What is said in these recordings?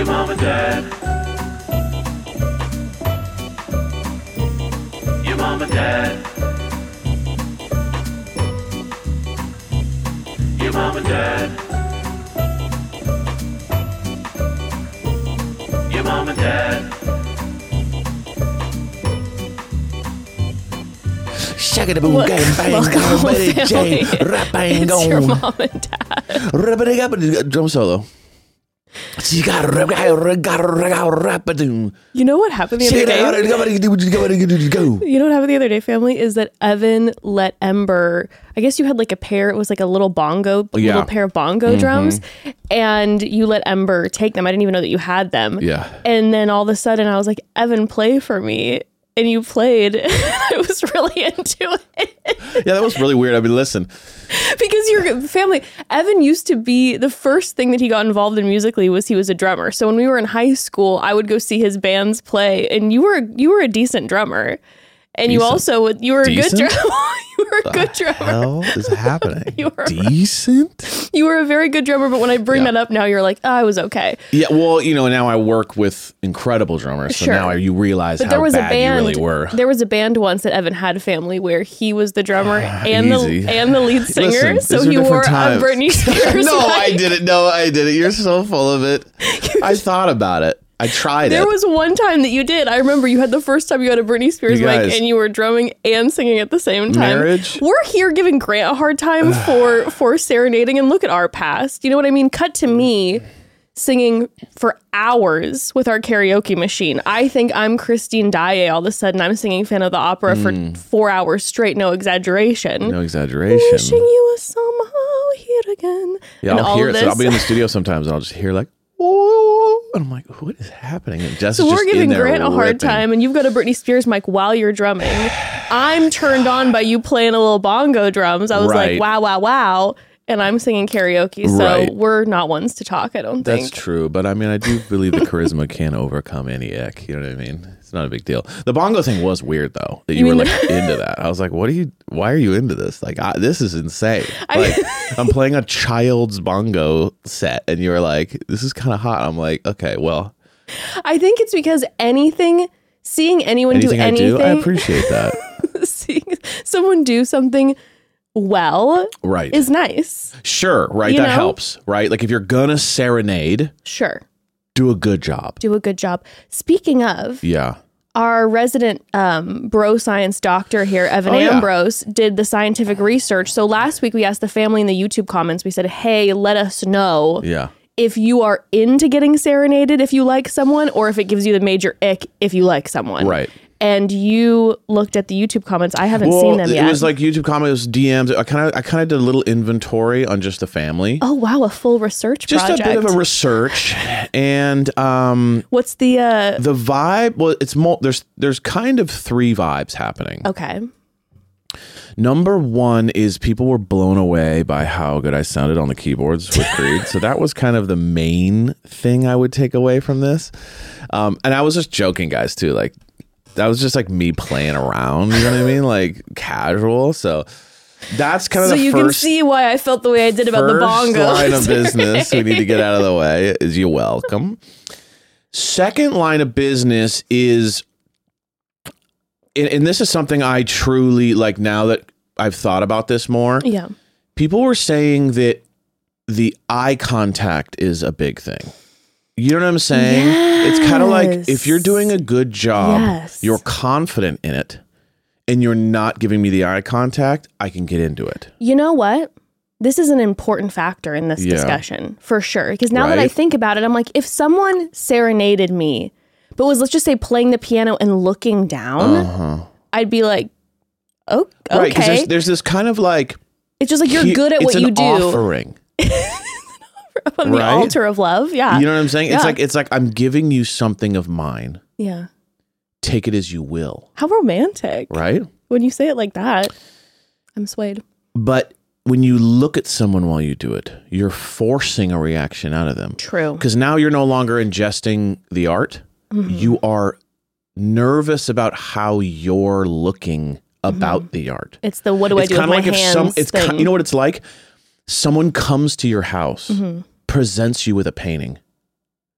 mom and dad. Your mom and dad. Your mom and dad. Your mom and dad. Shaggy boom, gang, bang, Welcome, Betty family. J, rap, bang, It's your gong. mom and dad. Drum solo. You You know what happened the other day? You know what happened the other day, family, is that Evan let Ember, I guess you had like a pair, it was like a little bongo, little pair of bongo drums, and you let Ember take them. I didn't even know that you had them. Yeah. And then all of a sudden I was like, Evan, play for me. And you played. I was really into it. Yeah, that was really weird. I mean, listen. Because your family, Evan used to be, the first thing that he got involved in musically was he was a drummer. So when we were in high school, I would go see his bands play, and you were a decent drummer. And you were a good drummer. You were a good drummer. Hell is happening? You were Decent? You were a very good drummer, but when I bring that up now, you're like, I was okay. Yeah, well, now I work with incredible drummers, so Sure. now you realize But how there was bad a band. you really were. There was a band once that Evan had, family, where he was the drummer and Easy. the lead singer. Listen, So these are he wore different a times. Britney Spears. No, I mic. didn't. No, I didn't. You're so full of it. I thought about it. I tried There it. was one time that you did. I remember you had the first time you had a Britney Spears You mic guys- and you were drumming and singing at the same time. Marriage? We're here giving Grant a hard time for serenading, and look at our past. You know what I mean? Cut to me singing for hours with our karaoke machine. I think I'm Christine Daae. All of a sudden, I'm singing Phantom of the Opera for 4 hours straight. No exaggeration. No exaggeration. Wishing you were somehow here again. Yeah, And I'll all hear of it. So I'll this. be in the studio sometimes, and I'll just hear like, "Whoa," and I'm like, "What is happening?" And Jess So is we're just in giving there Grant a hard ripping. time, and you've got a Britney Spears mic while you're drumming. I'm turned on by you playing a little bongo drums. I was Right. like, wow, wow, wow. And I'm singing karaoke, so Right. we're not ones to talk, I don't That's think. true, but I mean, I do believe the charisma can overcome any ick. You know what I mean? It's not a big deal. The bongo thing was weird though. That you were mean- like into that. I was like, why are you into this? Like, this is insane. Like, I'm playing a child's bongo set, and you're like, this is kind of hot. I'm like, okay, well, I think it's because seeing anyone anything do I anything, do, I appreciate that. seeing someone do something well Right. is nice. Sure. Right. You That know? helps. Right. Like if you're gonna serenade, Sure. do a good job. Do a good job. Speaking of, Yeah. our resident bro science doctor here, Evan Oh, yeah. Ambrose, did the scientific research. So last week we asked the family in the YouTube comments, we said, hey, let us know Yeah. if you are into getting serenaded if you like someone, or if it gives you the major ick if you like someone. Right. And you looked at the YouTube comments. I haven't seen them yet. It was like YouTube comments, DMs. I kind of did a little inventory on just the family. Oh, wow. A full research Just project. a bit of a research, and What's the... the vibe. Well, it's there's kind of three vibes happening. Okay. Number one is people were blown away by how good I sounded on the keyboards with Creed. So that was kind of the main thing I would take away from this. And I was just joking, guys, too. Like, that was just like me playing around, you know what I mean? Like casual. So that's kind of So the you first, can see why I felt the way I did about the first bongos. line of business we need to get out of the way is you're welcome. Second line of business is, and this is something I truly like now that I've thought about this more. Yeah. People were saying that the eye contact is a big thing. You know what I'm saying? It's kind of like if you're doing a good job, Yes. you're confident in it, and you're not giving me the eye contact, I can get into it. You know what? This is an important factor in this Yeah. discussion, for sure. Because now that I Right? think about it, I'm like, if someone serenaded me, but was, let's just say, playing the piano and looking down, I'd be like, oh, okay. Right, because there's this kind of like... It's just like you're good at it's what an you do offering. on the right? altar of love. Yeah. You know what I'm saying? Yeah. It's like I'm giving you something of mine. Yeah. Take it as you will. How romantic. Right? When you say it like that, I'm swayed. But when you look at someone while you do it, you're forcing a reaction out of them. True. Because now you're no longer ingesting the art. Mm-hmm. You are nervous about how you're looking about the art. It's the what do I do with kinda my hands thing. you know what it's like? Someone comes to your house, Mm-hmm. presents you with a painting,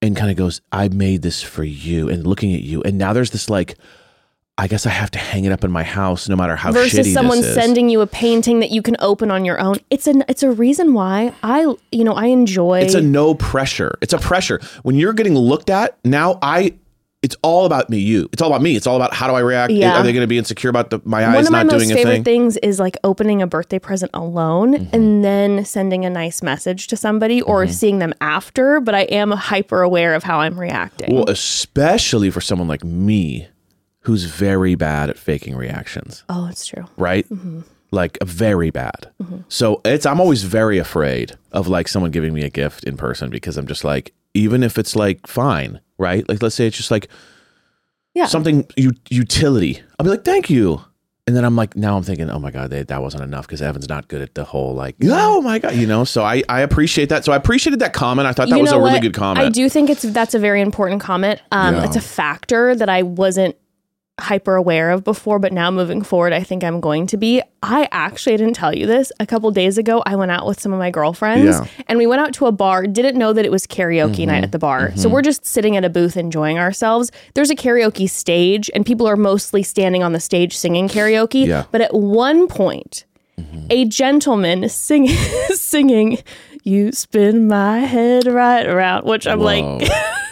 and kind of goes, I made this for you, and looking at you. And now there's this like, I guess I have to hang it up in my house no matter how versus shitty someone this is. sending you a painting that you can open on your own. It's a reason why I enjoy. It's a no pressure. It's a pressure. When you're getting looked at, now it's all about you. It's all about me. It's all about how do I react? Yeah. Are they going to be insecure about my eyes One of my not most doing a favorite thing? things is like opening a birthday present alone and then sending a nice message to somebody or seeing them after. But I am hyper aware of how I'm reacting. Well, especially for someone like me, who's very bad at faking reactions, Oh, it's true. right? Like very bad. So I'm always very afraid of like someone giving me a gift in person because I'm just like, even if it's like fine, right? Like let's say it's just like something utility. I'll be like, thank you. And then I'm like, now I'm thinking, oh my God, that wasn't enough because Evan's not good at the whole like, oh my God, so I appreciate that. So I appreciated that comment. I thought that was a really good comment. I do think that's a very important comment. It's a factor that I wasn't hyper aware of before, but now moving forward, I think I'm going to be. I didn't tell you this. A couple days ago, I went out with some of my girlfriends and we went out to a bar, didn't know that it was karaoke night at the bar. So we're just sitting at a booth enjoying ourselves. There's a karaoke stage and people are mostly standing on the stage singing karaoke. Yeah. But at one point, a gentleman singing, "You spin my head right around," which I'm like,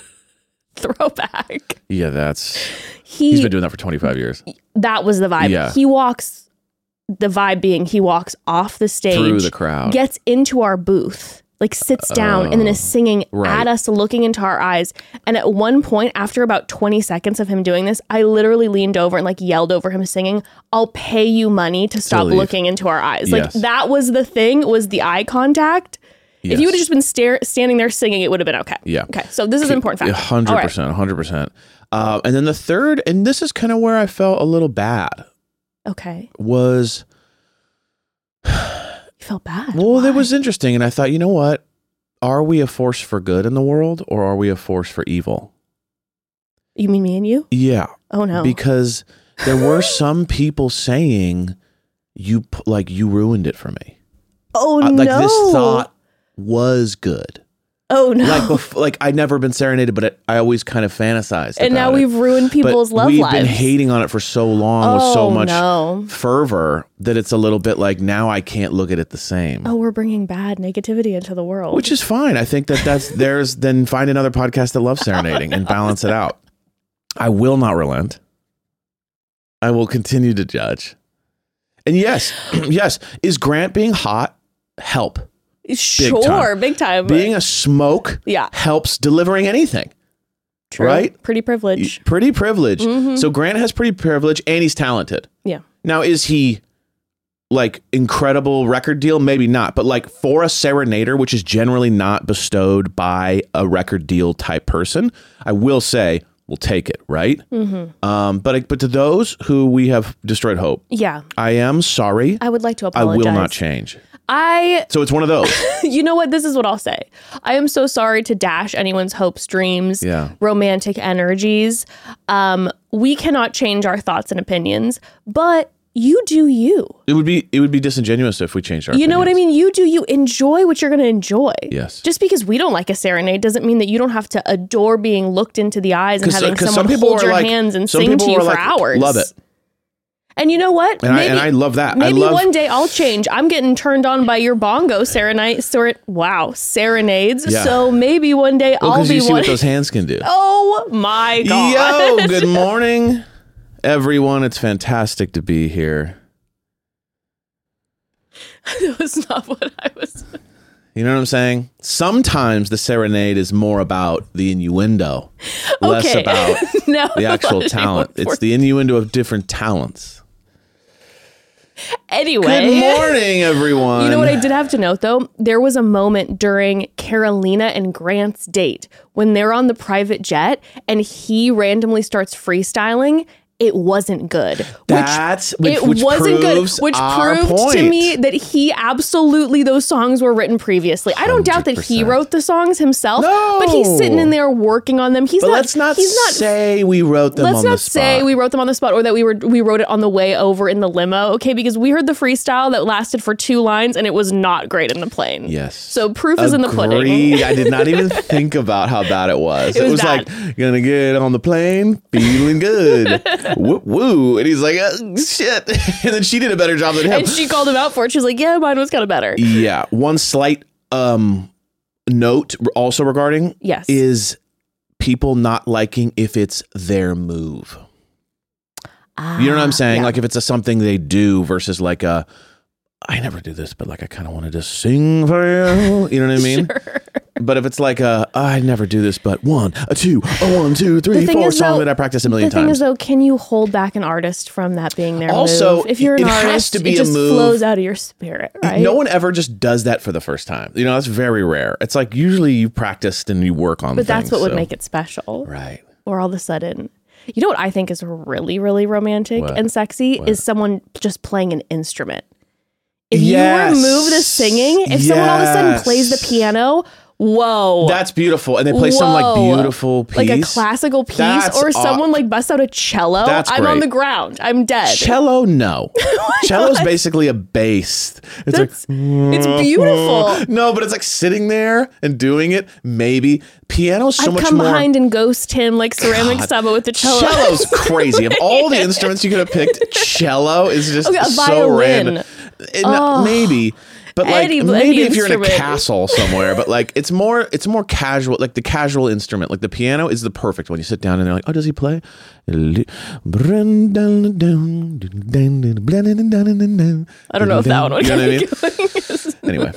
throwback. Yeah, he's been doing that for 25 years. That was the vibe. Yeah. The vibe being he walks off the stage. Through the crowd. Gets into our booth, like sits down and then is singing right. at us, looking into our eyes. And at one point, after about 20 seconds of him doing this, I literally leaned over and like yelled over him singing, "I'll pay you money to stop looking into our eyes." Yes. Like that was the thing, was the eye contact. Yes. If you would have just been standing there singing, it would have been okay. Yeah. Okay. So this is an important fact. 100%. 100%. And then the third, and this is kind of where I felt a little bad. Okay. Was you felt bad. Well, it was interesting. And I thought, you know what? Are we a force for good in the world or are we a force for evil? You mean me and you? Yeah. Oh, no. Because there were some people saying you ruined it for me. Oh, no. Like this thought was good. Oh, no. Like I'd never been serenaded, but I always kind of fantasized and now about we've ruined people's love we've lives. We've been hating on it for so long with so much no. fervor that it's a little bit like now I can't look at it the same. Oh, we're bringing bad negativity into the world. Which is fine. I think then find another podcast that loves serenading and balance it out. I will not relent. I will continue to judge. And yes, is Grant being hot help? Sure, big time. Being a smoke helps delivering anything. True. Right? Pretty privilege. Pretty privilege. Mm-hmm. So Grant has pretty privilege and he's talented. Yeah. Now, is he like incredible record deal? Maybe not. But like for a serenader, which is generally not bestowed by a record deal type person, I will say we'll take it, right? Mm-hmm. But to those who we have destroyed hope, I am sorry. I would like to apologize. I will not change. So it's one of those. You know what? This is what I'll say. I am so sorry to dash anyone's hopes, dreams, romantic energies. We cannot change our thoughts and opinions, but you do you. It would be disingenuous if we changed our opinions. You know what I mean? You do you. Enjoy what you're going to enjoy. Yes. Just because we don't like a serenade doesn't mean that you don't have to adore being looked into the eyes and having someone hold your hands and sing to you for hours. Love it. And you know what? And I love that. Maybe one day I'll change. I'm getting turned on by your bongo serenades. Yeah. So maybe one day I'll be you see one. what those hands can do. Oh my God. Yo, good morning, everyone. It's fantastic to be here. That was not what I was. You know what I'm saying? Sometimes the serenade is more about the innuendo, less about the actual talent. It's the innuendo of different talents. Anyway. Good morning, everyone. You know what I did have to note, though? There was a moment during Carolina and Grant's date when they're on the private jet and he randomly starts freestyling it wasn't good. Which Which proved to me that he absolutely, those songs were written previously. I don't doubt that he 100%. wrote the songs himself, No. but he's sitting in there working on them. Let's not say we wrote them on the spot. Let's not say we wrote them on the spot or that we wrote it on the way over in the limo, okay? Because we heard the freestyle that lasted for 2 lines and it was not great in the plane. Yes. So proof is in the pudding. Agreed. I did not even think about how bad it was. It was bad. like, gonna get on the plane, feeling good. Woo woo. And he's like, shit. And then she did a better job than him. And she called him out for it. She was like, yeah, mine was kind of better. Yeah. One slight note also regarding Yes. is people not liking if it's their move. You know what I'm saying? Yeah. Like if it's something they do versus like I never do this, but like I kind of wanted to sing for you. You know what I mean? Sure. But if it's like I never do this, but 1, 2, 1, 2, 3, 4 song that I practice a million The thing times. is, though, can you hold back an artist from that being their Also, move? If you're an it has artist, to be it a just move. flows out of your spirit, right? No one ever just does that for the first time. You know, that's very rare. It's like usually you practiced and you work on But that's things, what would so- make it special. Right. Or all of a sudden, you know what I think is really, really romantic What? and sexy is someone just playing an instrument. If Yes. you remove the singing, if someone all of a sudden Yes. plays the piano, whoa. That's beautiful. And they play some like Whoa. beautiful piece. Like a classical piece, That's or someone like busts out a cello. That's I'm on great. the ground. I'm dead. Cello, no. Cello's basically a bass. It's beautiful. No, but it's like sitting there and doing it. Maybe piano's so I'd much come more. behind and ghost him like ceramic Saba with the cello. Cello's crazy. Of all the instruments you could have picked, cello is just Okay, a so violin. random. Maybe. But like Any maybe if you're in a instrument. castle somewhere, but like it's more casual, like the casual instrument. Like the piano is the perfect one. You sit down and they're like, oh, does he play? I I don't know if that one would You know what I mean? keep going. Anyway.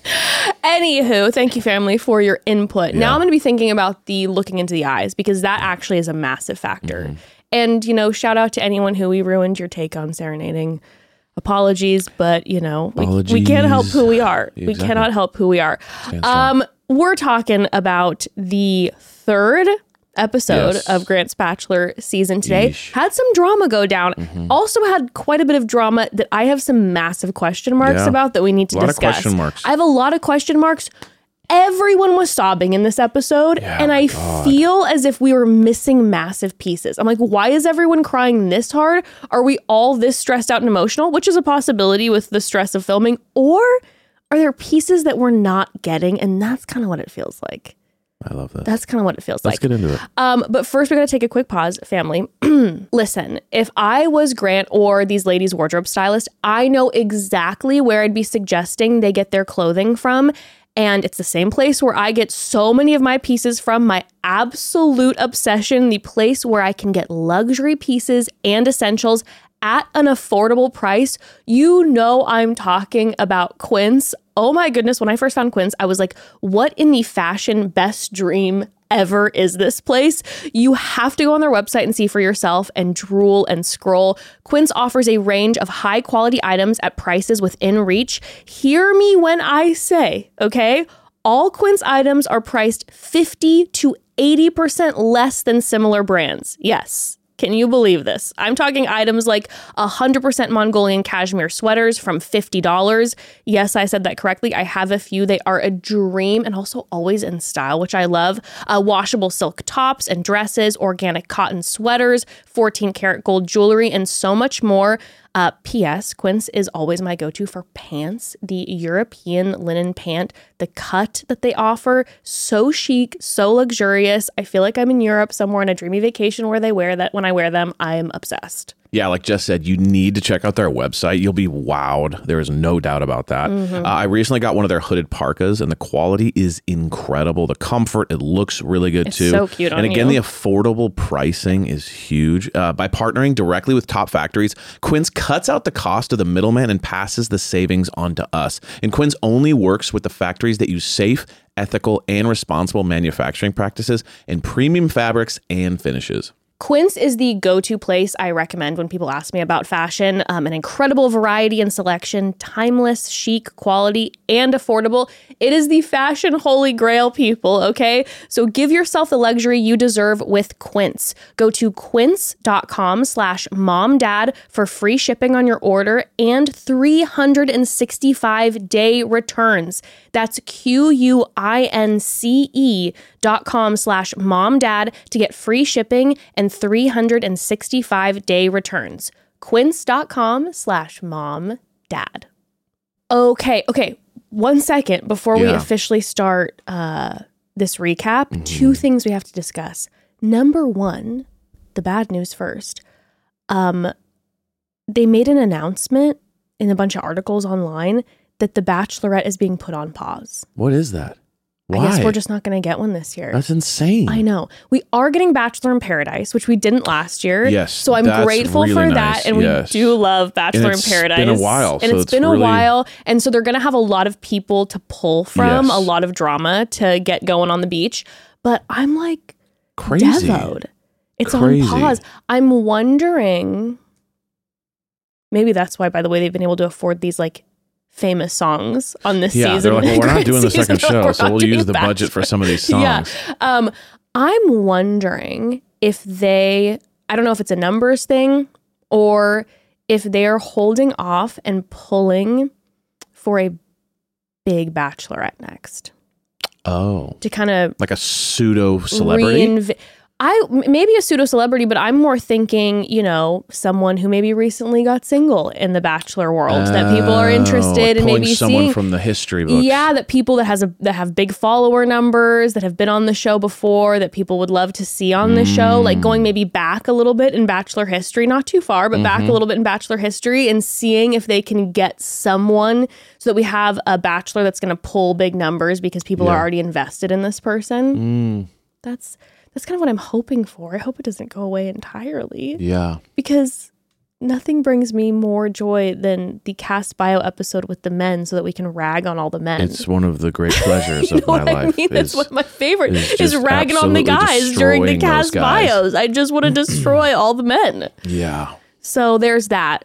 Anywho, thank you, family, for your input. Now I'm going to be thinking about the looking into the eyes because that actually is a massive factor. Mm-hmm. And, you know, shout out to anyone who we ruined your take on serenading. Apologies, but, you know, we can't help who we are. We Exactly. cannot help who we are. strong. We're talking about the 3rd episode Yes. of Grant's Bachelor season today. Yeesh. Had some drama go down. Also had quite a bit of drama that I have some massive question marks Yeah. about that we need to A lot of discuss. question marks. I have a lot of question marks. Everyone was sobbing in this episode, and my I God. feel as if we were missing massive pieces. I'm like, why is everyone crying this hard? Are we all this stressed out and emotional? Which is a possibility with the stress of filming. Or are there pieces that we're not getting? And that's kind of what it feels like. I love that. That's kind of what it feels Let's like. get into it. But first, we're going to take a quick pause, family. Listen, if I was Grant or these ladies' wardrobe stylist, I know exactly where I'd be suggesting they get their clothing from. And it's the same place where I get so many of my pieces from, my absolute obsession, the place where I can get luxury pieces and essentials at an affordable price. You know I'm talking about Quince. Oh my goodness, when I first found Quince, I was like, what in the fashion best dream ever is this place? You have to go on their website and see for yourself and drool and scroll. Quince offers a range of high quality items at prices within reach. Hear me when I say, okay? All Quince items are priced 50 to 80% less than similar brands. Yes. Can you believe this? I'm talking items like 100% Mongolian cashmere sweaters from $50. Yes, I said that correctly. I have a few. They are a dream and also always in style, which I love. Washable silk tops and dresses, organic cotton sweaters, 14 karat gold jewelry, and so much more. P.S. Quince is always my go-to for pants. The European linen pant, the cut that they offer, so chic, so luxurious. I feel like I'm in Europe somewhere on a dreamy vacation where they wear that. When I wear them, I'm obsessed. Yeah, like Jess said, you need to check out their website. You'll be wowed. There is no doubt about that. I recently got one of their hooded parkas, and the quality is incredible. The comfort, it looks really good It's too. so cute on And again, you. the affordable pricing is huge. By partnering directly with top factories, Quince cuts out the cost of the middleman and passes the savings on to us. And Quince only works with the factories that use safe, ethical, and responsible manufacturing practices and premium fabrics and finishes. Quince is the go-to place I recommend when people ask me about fashion. An incredible variety and selection, timeless, chic, quality, and affordable. It is the fashion holy grail, people, okay? So give yourself the luxury you deserve with Quince. Go to quince.com/momdad for free shipping on your order and 365-day returns. That's QUINCE.com/momdad to get free shipping and 365-day returns. Quince.com/momdad. Okay. 1 second before we officially start this recap. 2 things we have to discuss. Number 1, the bad news first. They made an announcement in a bunch of articles online that The Bachelorette is being put on pause. What is that? Why? I guess we're just not going to get one this year. That's insane. I know. We are getting Bachelor in Paradise, which we didn't last year. Yes. So I'm grateful really for nice. that. And we do love Bachelor in Paradise. It's been a while. And it's been a while. And so they're going to have a lot of people to pull from, a lot of drama to get going on the beach. But I'm like, crazy. devoed. It's on pause. I'm wondering, maybe that's why, by the way, they've been able to afford these like famous songs on this season. They're like, well, we're not doing the second show, so we'll use the Bachelor. budget for some of these songs. Yeah. I'm wondering if I don't know if it's a numbers thing or if they're holding off and pulling for a big Bachelorette next. Oh. To kind of like a pseudo celebrity? Maybe a pseudo celebrity, but I'm more thinking, someone who maybe recently got single in the Bachelor world that people are interested in maybe someone seeing from the history books. Yeah, that people that have big follower numbers, that have been on the show before, that people would love to see on the show, like going maybe back a little bit in Bachelor history, not too far, but back a little bit in Bachelor history and seeing if they can get someone so that we have a Bachelor that's going to pull big numbers because people are already invested in this person. That's kind of what I'm hoping for. I hope it doesn't go away entirely. Yeah. Because nothing brings me more joy than the cast bio episode with the men so that we can rag on all the men. It's one of the great pleasures of my life. It's one of my favorite is ragging on the guys during the cast bios. I just want to destroy all the men. Yeah. So there's that.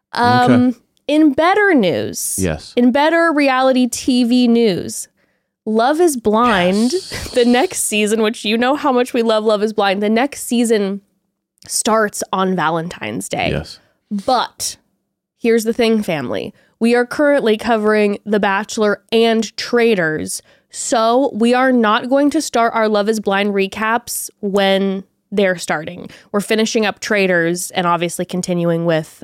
In better news. Yes. In better reality TV news. Love is Blind, the next season, which you know how much we love Love is Blind, the next season starts on Valentine's Day. Yes. But here's the thing, family. We are currently covering The Bachelor and Traitors, so we are not going to start our Love is Blind recaps when they're starting. We're finishing up Traitors and obviously continuing with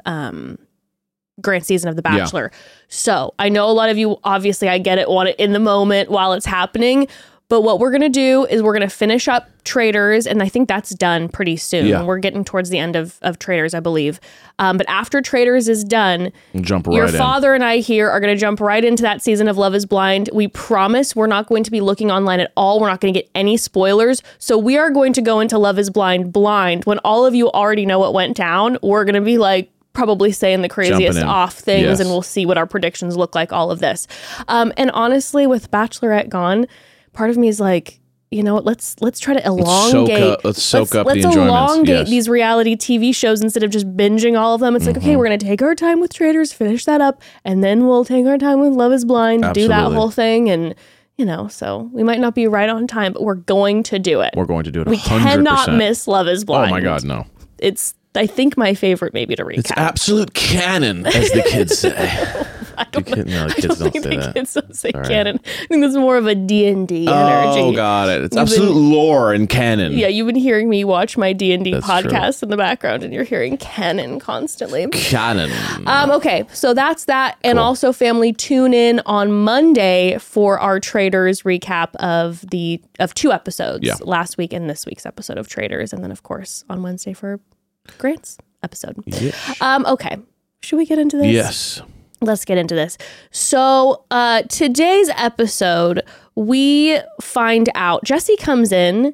Grant's season of The Bachelor. Yeah. So I know a lot of you, obviously I get it, want it in the moment while it's happening. But what we're going to do is we're going to finish up Traitors. And I think that's done pretty soon. Yeah. We're getting towards the end of Traitors, I believe. But after Traitors is done, your father and I here are going to jump right into that season of Love is Blind. We promise we're not going to be looking online at all. We're not going to get any spoilers. So we are going to go into Love is Blind when all of you already know what went down. We're going to be like, probably saying the craziest off things and we'll see what our predictions look like, all of this. And honestly, with Bachelorette gone, part of me is like, let's try to elongate. Let's elongate these reality TV shows instead of just binging all of them. It's like, okay, we're going to take our time with Traitors, finish that up, and then we'll take our time with Love is Blind, do that whole thing. And, so we might not be right on time, but we're going to do it. We're going to do it 100%. We cannot miss Love is Blind. Oh my God, no. It's, I think, my favorite maybe to recap. It's absolute canon, as the kids say. The kids don't say canon. I think that's more of a D&D energy. Oh, got it. It's absolute lore and canon. Yeah, you've been hearing me watch my D&D podcast in the background, and you're hearing canon constantly. Canon. Okay, so that's that. And also, family, tune in on Monday for our Traitors recap of 2 episodes, last week and this week's episode of Traitors. And then, of course, on Wednesday for Grant's episode. Yes. Okay. Should we get into this? Yes. Let's get into this. So today's episode, we find out Jesse comes in.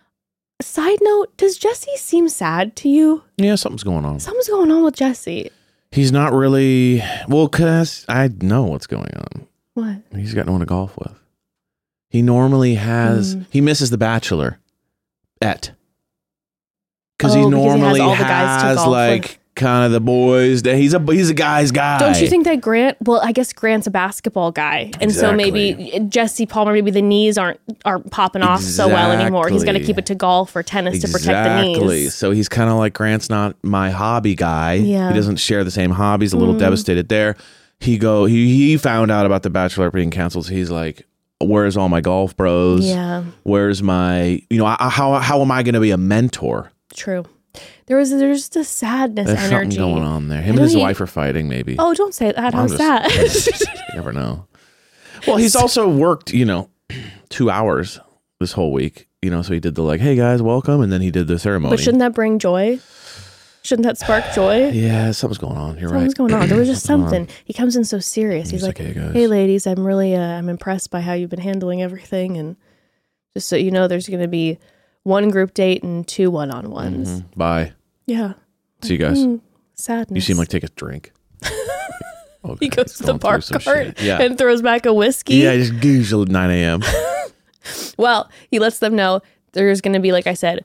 Side note, does Jesse seem sad to you? Yeah, something's going on. Something's going on with Jesse. He's not really, because I know what's going on. What? He's got no one to golf with. He normally has, he misses The Bachelor. because he normally all the guys to has golf like with. kind of the boys. He's a guy's guy. Don't you think that Grant? Well, I guess Grant's a basketball guy, and so maybe Jesse Palmer, maybe the knees aren't popping off so well anymore. He's got to keep it to golf or tennis to protect the knees. So he's kind of like, Grant's not my hobby guy. Yeah. He doesn't share the same hobbies. A little devastated there. He found out about the Bachelor being canceled. So he's like, where's all my golf bros? Yeah. Where's my, how am I going to be a mentor? True. There's just a sadness There's energy something going on there. Him and his wife are fighting, maybe. Oh, don't say that. How's that? You never know. Well, he's also worked, 2 hours this whole week, so he did the like, hey guys, welcome. And then he did the ceremony. But shouldn't that bring joy? Shouldn't that spark joy? Yeah, something's going on. You're Something's right. going on. There was just something. He comes in so serious. He's like, hey guys. hey ladies, I'm really, I'm impressed by how you've been handling everything. And just so you know, there's going to be 1 group date and 2 one-on-ones. Bye. Yeah. See you guys. Sadness. You seem like take a drink. Okay, he goes to the going through bar some cart shit. Yeah. and throws back a whiskey. Yeah, just usually at 9 a.m. Well, he lets them know there's going to be, like I said,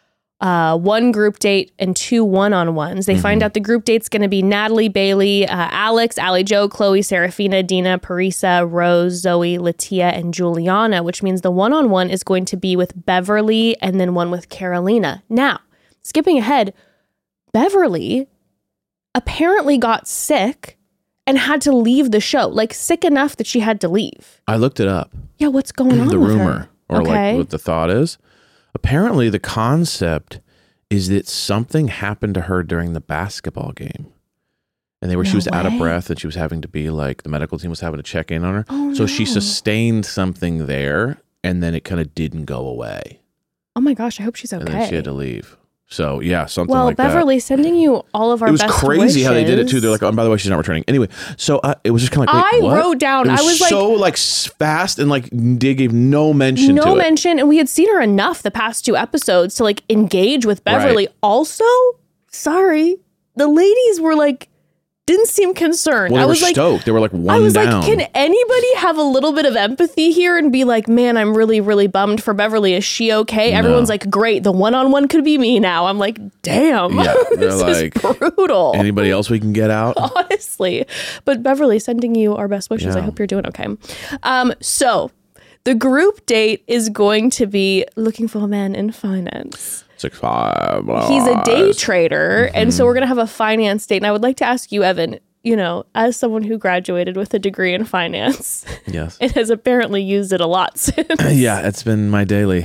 1 group date and 2 one-on-ones. They find out the group date's going to be Natalie, Bailey, Alex, Allie Jo, Chloe, Serafina, Dina, Parisa, Rose, Zoe, Latia, and Juliana, which means the one-on-one is going to be with Beverly and then one with Carolina. Now, skipping ahead, Beverly apparently got sick and had to leave the show, like sick enough that she had to leave. I looked it up. Yeah, what's going on The with rumor, her? or Okay. like what the thought is. Apparently, the concept is that something happened to her during the basketball game. And she was out of way. breath, and she was having to be like, the medical team was having to check in on her. Oh, so she no. sustained something there, and then it kind of didn't go away. Oh my gosh, I hope she's okay. And then she had to leave. So yeah, something Well, like that. Beverly, sending you all of our It was best crazy how they did it too. wishes. They're like, oh, by the way, she's not returning. Anyway, so it was just kind of like, wait, I what? wrote down, It was I was like, so like fast, and like they gave no mention to no it. mention, and we had seen her enough the past 2 episodes to like engage with Beverly. Right. Also, sorry, the ladies were like, didn't seem concerned. Well, they I were was like, stoked. They were like one I was down. like, can anybody have a little bit of empathy here and be like, man, I'm really, really bummed for Beverly. Is she okay? Everyone's like, great. The one-on-one could be me now. I'm like, damn. Yeah, they're this like, is brutal. Anybody else we can get out? Honestly. But Beverly, sending you our best wishes. I Yeah. hope you're doing okay. So the group date is going to be looking for a man in finance. 6'5". Blah, He's a day blah. trader. And so we're going to have a finance date. And I would like to ask you, Evan, as someone who graduated with a degree in finance Yes. and has apparently used it a lot since Yeah, it's been my daily.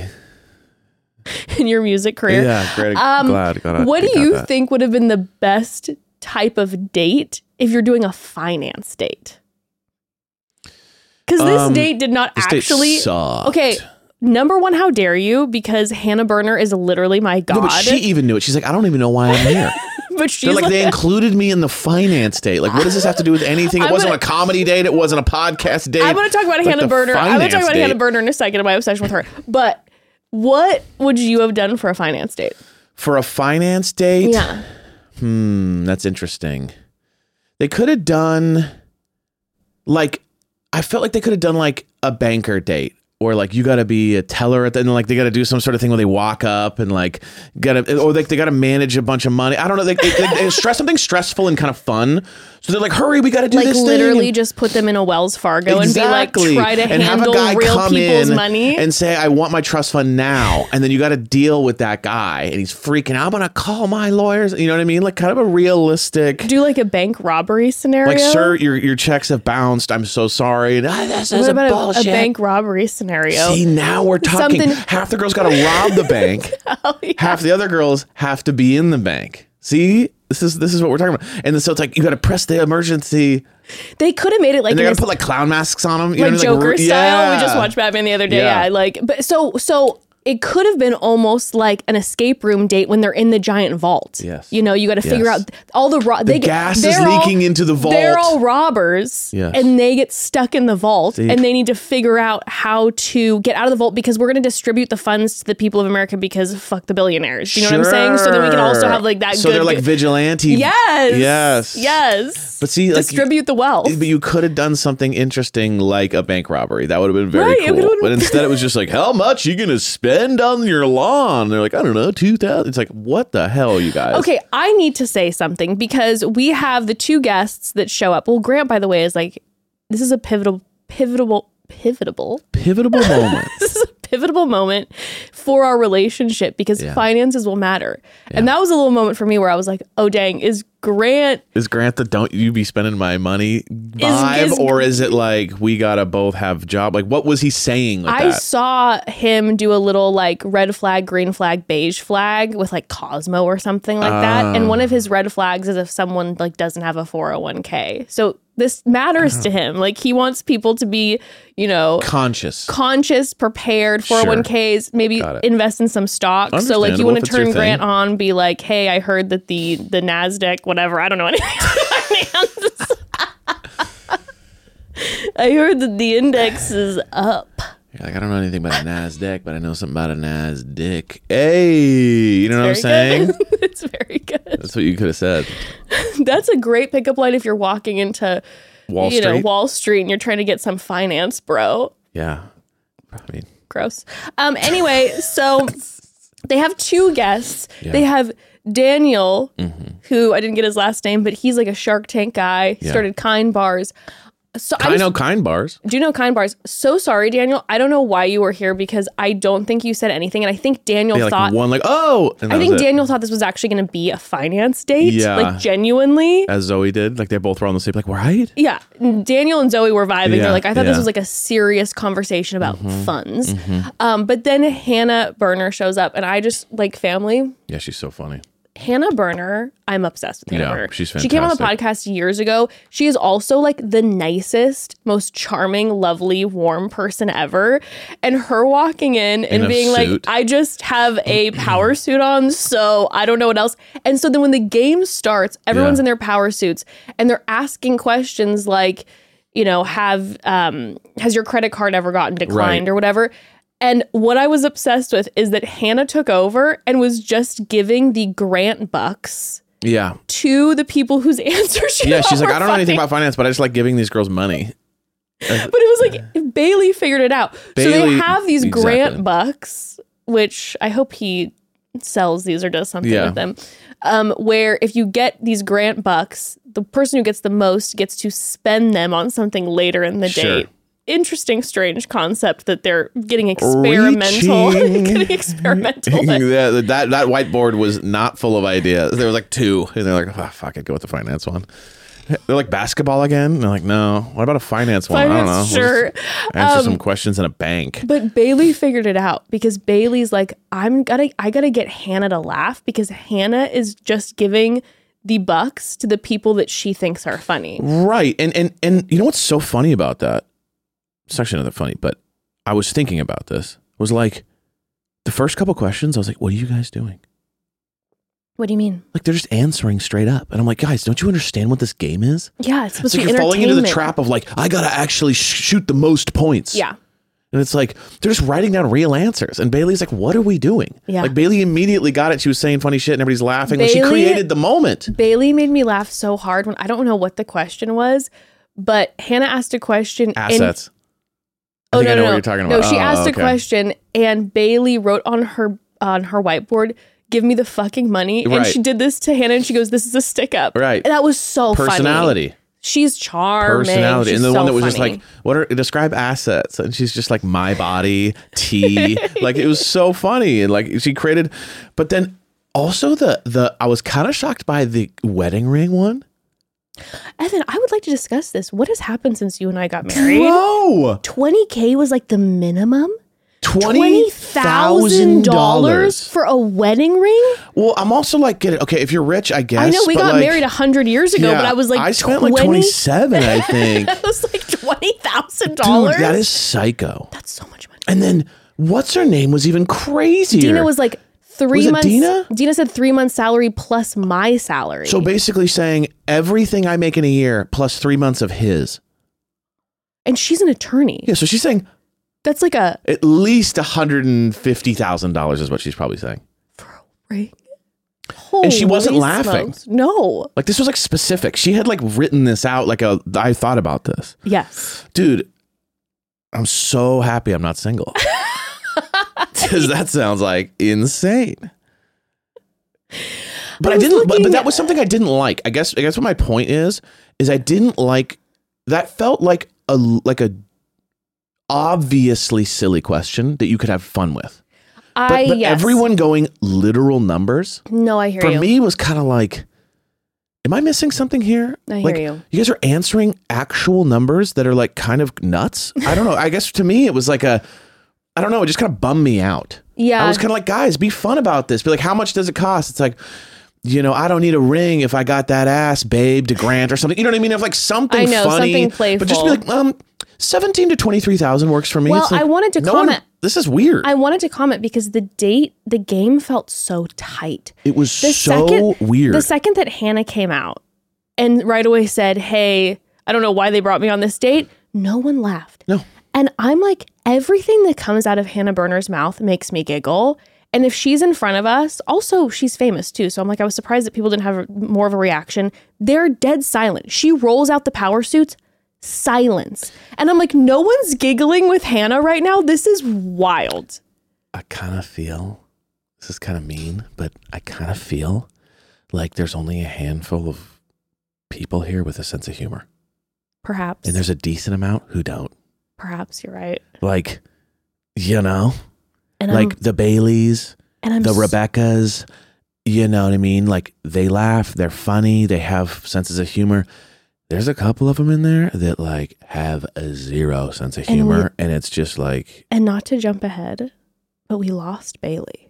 in your music career. Yeah, great. Glad. What do you think would have been the best type of date if you're doing a finance date? Because this date did not This date actually. sucked. Okay, number one, how dare you? Because Hannah Berner is literally my god. No, but she even knew it. She's like, I don't even know why I'm here. But she's They're like, like, they included me in the finance date. Like, what does this have to do with anything? It I'm wasn't gonna- a comedy date. It wasn't a podcast date. I'm going to talk about Like Hannah the Berner. I'm going to talk finance about date. Hannah Berner in a second and my obsession with her. But what would you have done for a finance date? For a finance date? Yeah. That's interesting. They could have done, like, I felt like they could have done like a banker date. Or like you got to be a teller at the, and like they got to do some sort of thing where they walk up and like or like they got to manage a bunch of money. I don't know. They stress something stressful and kind of fun. So they're like, hurry, we got to do Like this literally thing. just put them in a Wells Fargo Exactly. and be like, try to And have a handle guy real come people's in money. and say, I want my trust fund now. And then you got to deal with that guy and he's freaking out. I'm going to call my lawyers. You know what I mean? Like kind of a realistic, Do like a bank robbery scenario. like, sir, your checks have bounced. I'm so sorry. This is What about bullshit. a bank robbery scenario? See, now we're talking. Something- Half the girls got to rob the bank. Oh, yeah. Half the other girls have to be in the bank. See, this is what we're talking about. And then, so it's like you got to press the emergency, They could have made it like and they in got a- to put like clown masks on them, you like know what I mean? Joker style. Yeah. We just watched Batman the other day. Yeah. Yeah, like, but so it could have been almost like an escape room date when they're in the giant vault. Yes. You know, you got to figure Yes. out all the gas is leaking into the vault. They're all robbers, Yes. and they get stuck in the vault, See? and they need to figure out how to get out of the vault because we're going to distribute the funds to the people of America because fuck the billionaires. You know what I'm saying? So then we can also have like that. So good, they're like vigilante. yes, Yes. yes. But see, like, distribute the wealth. But you could have done something interesting like a bank robbery. That would have been very Right, it cool. would've been- But instead, it was just like, how much you gonna spend? spend on your lawn? They're like, I don't know, 2,000. It's like, what the hell, you guys? Okay, I need to say something because we have the two guests that show up. Well, Grant, by the way, is like, this is a pivotal moment. This is a pivotal moment for our relationship because finances will matter. Yeah. And that was a little moment for me where I was like, oh, dang, is Grant the don't you be spending my money vibe? Or is it like we gotta both have job? Like, what was he saying with I that? saw him do a little like red flag, green flag, beige flag with like Cosmo or something like that. And one of his red flags is if someone like doesn't have a 401k. So this matters to him. Like he wants people to be, conscious, prepared, 401ks, maybe invest in some stocks. So like you want to turn Grant on, be like, hey, I heard that the NASDAQ, whatever, I don't know anything about finance. I heard that the index is up. You're like, I don't know anything about a NASDAQ, but I know something about a NASDAQ. Hey, you know what I'm saying? It's very good. That's what you could have said. That's a great pickup line if you're walking into Wall Street and you're trying to get some finance, bro. Yeah. I mean, gross. Anyway, so they have two guests. Yeah. They have Daniel, who I didn't get his last name, but he's like a Shark Tank guy. Yeah. Started Kind Bars. So I know Kind Bars. Do you know Kind Bars? So sorry, Daniel. I don't know why you were here because I don't think you said anything. And I think Daniel thought... I think Daniel thought this was actually going to be a finance date. Yeah. Like, genuinely. As Zoe did. Like, they both were on the same... Like, right? Yeah. Daniel and Zoe were vibing. Yeah. They're like, I thought this was like a serious conversation about funds. But then Hannah Berner shows up and I just... Like, family... Yeah, she's so funny. Hannah Berner, I'm obsessed with Hannah Berner. She's fantastic. She came on the podcast years ago. She is also like the nicest, most charming, lovely, warm person ever. And her walking in and being like, I just have a power suit on, so I don't know what else. And so then when the game starts, everyone's in their power suits and they're asking questions like, has your credit card ever gotten declined or whatever? And what I was obsessed with is that Hannah took over and was just giving the Grant bucks to the people whose answers she she's like, I don't know anything about finance, but I just like giving these girls money. But it was like, Bailey figured it out. So they have these Grant bucks, which I hope he sells these or does something with them, where if you get these Grant bucks, the person who gets the most gets to spend them on something later in the date. Interesting, strange concept that they're getting experimental. Getting experimental. Yeah, that whiteboard was not full of ideas. There was like two, and they're like, "Oh, fuck it, go with the finance one." They're like, basketball again? And they're like, no. What about a finance one? I don't know. Sure. We'll answer some questions in a bank. But Bailey figured it out because Bailey's like, I gotta get Hannah to laugh because Hannah is just giving the bucks to the people that she thinks are funny. Right. And you know what's so funny about that? It's actually not that funny, but I was thinking about this. Was like, the first couple questions, I was like, what are you guys doing? What do you mean? Like, they're just answering straight up. And I'm like, guys, don't you understand what this game is? Yeah, it's supposed to be you're falling into the entertainment. trap of like, I gotta actually shoot the most points. Yeah. And it's like, they're just writing down real answers. And Bailey's like, what are we doing? Yeah. Like, Bailey immediately got it. She was saying funny shit and everybody's laughing. Like, she created the moment. Bailey made me laugh so hard when I don't know what the question was, but Hannah asked a question. Assets. I know what you're talking about. No, she asked a question and Bailey wrote on her whiteboard, give me the fucking money. Right. And she did this to Hannah and she goes, this is a stick up. Right. And that was so Personality. funny. She's charming. Personality. She's and the so one that was funny. just like, describe assets. And she's just like, my body, tea. Like, it was so funny. And like, she created, but then also I was kind of shocked by the wedding ring one. Evan, I would like to discuss this. What has happened since you and I got married? Bro! $20,000 was like the minimum? $20,000 for a wedding ring? Well, I'm also like, okay, if you're rich, I guess. I know we got married 100 years ago, but I was like, I spent like 27, I think. That was like $20,000. Dude, that is psycho. That's so much money. And then what's her name was even crazier. Dina was like 3 Was it months. Dina? Dina said 3 months salary plus my salary. So basically saying everything I make in a year plus 3 months of his. And she's an attorney. Yeah, so she's saying that's like at least $150,000 is what she's probably saying. For a ring? And she wasn't laughing. No. Like, this was like specific. She had like written this out like I thought about this. Yes. Dude, I'm so happy I'm not single. because that sounds like insane. But I was looking that was something I didn't like. I guess what my point is I didn't like that. Felt like a obviously silly question that you could have fun with. But yes. everyone going literal numbers. No, I hear for you. For me was kind of like, am I missing something here? I like, hear you. You guys are answering actual numbers that are like kind of nuts. I don't know. I guess to me it was like I don't know. It just kind of bummed me out. Yeah. I was kind of like, guys, be fun about this. Be like, how much does it cost? It's like, I don't need a ring if I got that ass, babe, to Grant or something. You know what I mean? If like something funny, something playful. But just be like, 17 to 23,000 works for me. Well, it's like, I wanted to comment. This is weird. I wanted to comment because the game felt so tight. It was so weird. The second that Hannah came out and right away said, hey, I don't know why they brought me on this date, no one laughed. No. And I'm like, everything that comes out of Hannah Berner's mouth makes me giggle. And if she's in front of us, also she's famous too. So I'm like, I was surprised that people didn't have more of a reaction. They're dead silent. She rolls out the power suits, silence. And I'm like, no one's giggling with Hannah right now. This is wild. I kind of feel, this is kind of mean, but I kind of feel like there's only a handful of people here with a sense of humor. Perhaps. And there's a decent amount who don't. Perhaps you're right. Like, and like the Baileys, and the Rebeccas, you know what I mean? Like they laugh, they're funny, they have senses of humor. There's a couple of them in there that like have a zero sense of humor. And it's just like. And not to jump ahead, but we lost Bailey.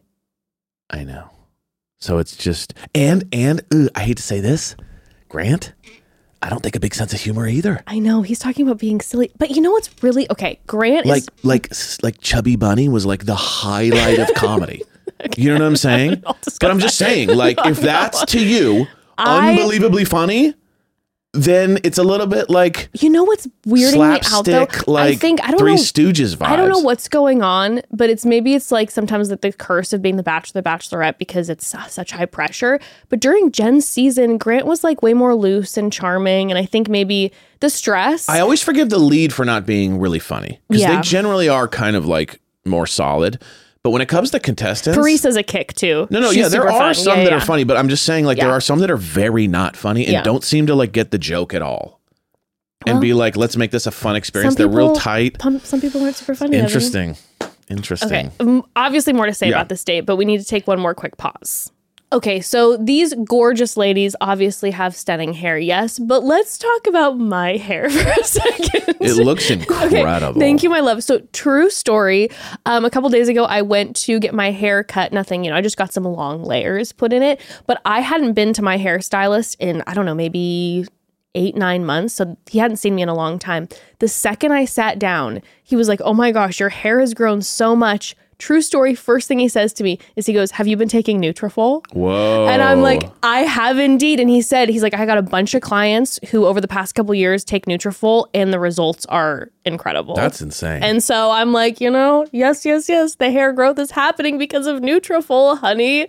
I know. So it's just, and I hate to say this, Grant, I don't think a big sense of humor either. I know he's talking about being silly, but you know what's really okay? Grant is like Chubby Bunny was like the highlight of comedy. Okay. You know what I'm saying? But I'm just saying, like, if that's to you unbelievably funny, then it's a little bit like, you know what's weirding me out though? Like I don't Three know, Stooges vibes. I don't know what's going on, but it's like sometimes the curse of being the Bachelor, Bachelorette, because it's such high pressure. But during Jen's season, Grant was like way more loose and charming, and I think maybe the stress. I always forgive the lead for not being really funny because they generally are kind of like more solid. But when it comes to contestants, Teresa's a kick too. No, She's there are fun. some that are funny, but I'm just saying like there are some that are very not funny and don't seem to like get the joke at all. And be like, let's make this a fun experience. They're real tight. Some people aren't super funny. Interesting. Okay. Obviously more to say about this date, but we need to take one more quick pause. Okay, so these gorgeous ladies obviously have stunning hair, yes, but let's talk about my hair for a second. It looks incredible. Okay, thank you, my love. So true story. A couple days ago, I went to get my hair cut. Nothing, I just got some long layers put in it, but I hadn't been to my hairstylist in, I don't know, maybe 8-9 months. So he hadn't seen me in a long time. The second I sat down, he was like, oh my gosh, your hair has grown so much. True story. First thing he says to me is he goes, have you been taking Nutrafol? Whoa. And I'm like, I have indeed. And he's like, I got a bunch of clients who over the past couple years take Nutrafol and the results are incredible. That's insane. And so I'm like, yes. The hair growth is happening because of Nutrafol, honey.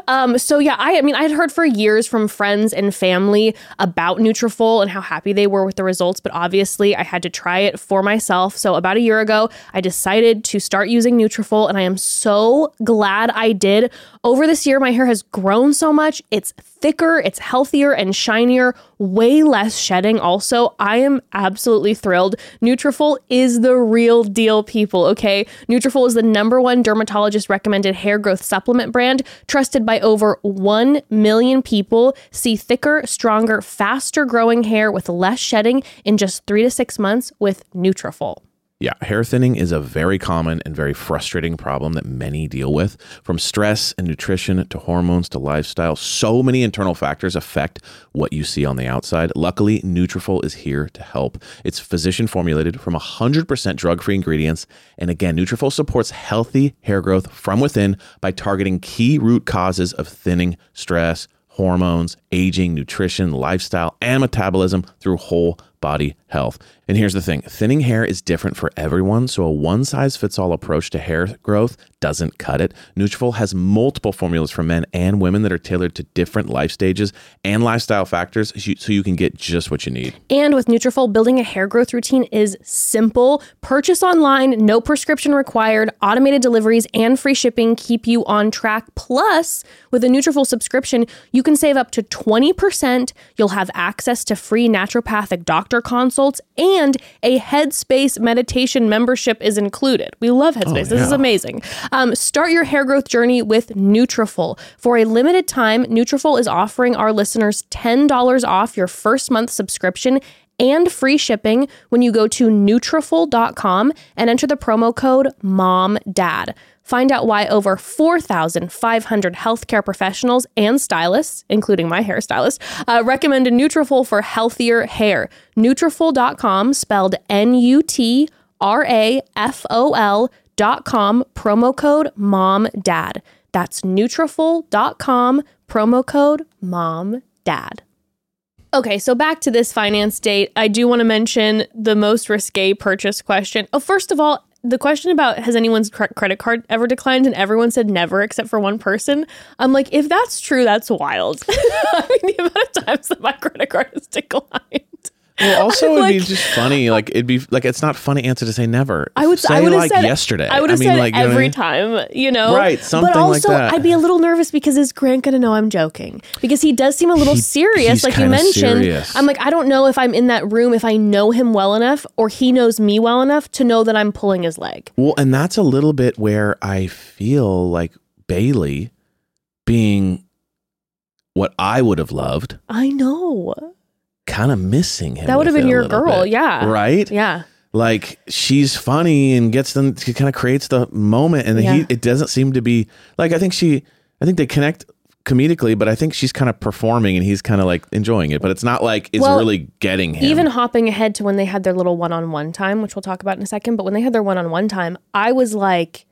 So yeah, I had heard for years from friends and family about Nutrafol and how happy they were with the results. But obviously I had to try it for myself. So about a year ago, I decided to start using Nutrafol. And I am so glad I did. Over this year, my hair has grown so much. It's thicker, it's healthier and shinier, way less shedding. Also, I am absolutely thrilled. Nutrafol is the real deal, people, okay? Nutrafol is the #1 dermatologist recommended hair growth supplement brand, trusted by over 1 million people. See thicker, stronger, faster growing hair with less shedding in just 3 to 6 months with Nutrafol. Yeah, hair thinning is a very common and very frustrating problem that many deal with. From stress and nutrition to hormones to lifestyle, so many internal factors affect what you see on the outside. Luckily, Nutrafol is here to help. It's physician formulated from 100% drug-free ingredients. And again, Nutrafol supports healthy hair growth from within by targeting key root causes of thinning: stress, hormones, aging, nutrition, lifestyle, and metabolism through whole body health. And here's the thing. Thinning hair is different for everyone, so a one-size-fits-all approach to hair growth doesn't cut it. Nutrafol has multiple formulas for men and women that are tailored to different life stages and lifestyle factors, so you can get just what you need. And with Nutrafol, building a hair growth routine is simple. Purchase online, no prescription required, automated deliveries, and free shipping keep you on track. Plus, with a Nutrafol subscription, you can save up to 20%. You'll have access to free naturopathic doctor consults, and a Headspace meditation membership is included. We love Headspace. This is amazing. Start your hair growth journey with Nutrafol. For a limited time, Nutrafol is offering our listeners $10 off your first month subscription and free shipping when you go to Nutrafol.com and enter the promo code MOMDAD. Find out why over 4,500 healthcare professionals and stylists, including my hairstylist, recommend a Nutrafol for healthier hair. Nutrafol.com, spelled Nutrafol.com, promo code MOMDAD. That's Nutrafol.com, promo code MOMDAD. Okay, so back to this finance date. I do want to mention the most risque purchase question. Oh, first of all, the question about has anyone's credit card ever declined, and everyone said never except for one person. I'm like, if that's true, that's wild. I mean, the amount of times that my credit card has declined. Well, also it'd be just funny. Like it'd be like it's not funny answer to say never. I would say have said yesterday. I would have said like, every time, right? Something but also, like that. I'd be a little nervous because is Grant gonna know I'm joking? Because he does seem a little serious, like you mentioned. Serious. I'm like, I don't know if I'm in that room, if I know him well enough, or he knows me well enough to know that I'm pulling his leg. Well, and that's a little bit where I feel like Bailey being what I would have loved. I know. Kind of missing him. That would have been your girl, yeah. Right? Yeah. Like she's funny and gets them, she kind of creates the moment, and it doesn't seem to be like, I think they connect comedically, but I think she's kind of performing and he's kind of like enjoying it, but it's not like it's really getting him. Even hopping ahead to when they had their little one-on-one time, which we'll talk about in a second, but when they had their one-on-one time, I was like,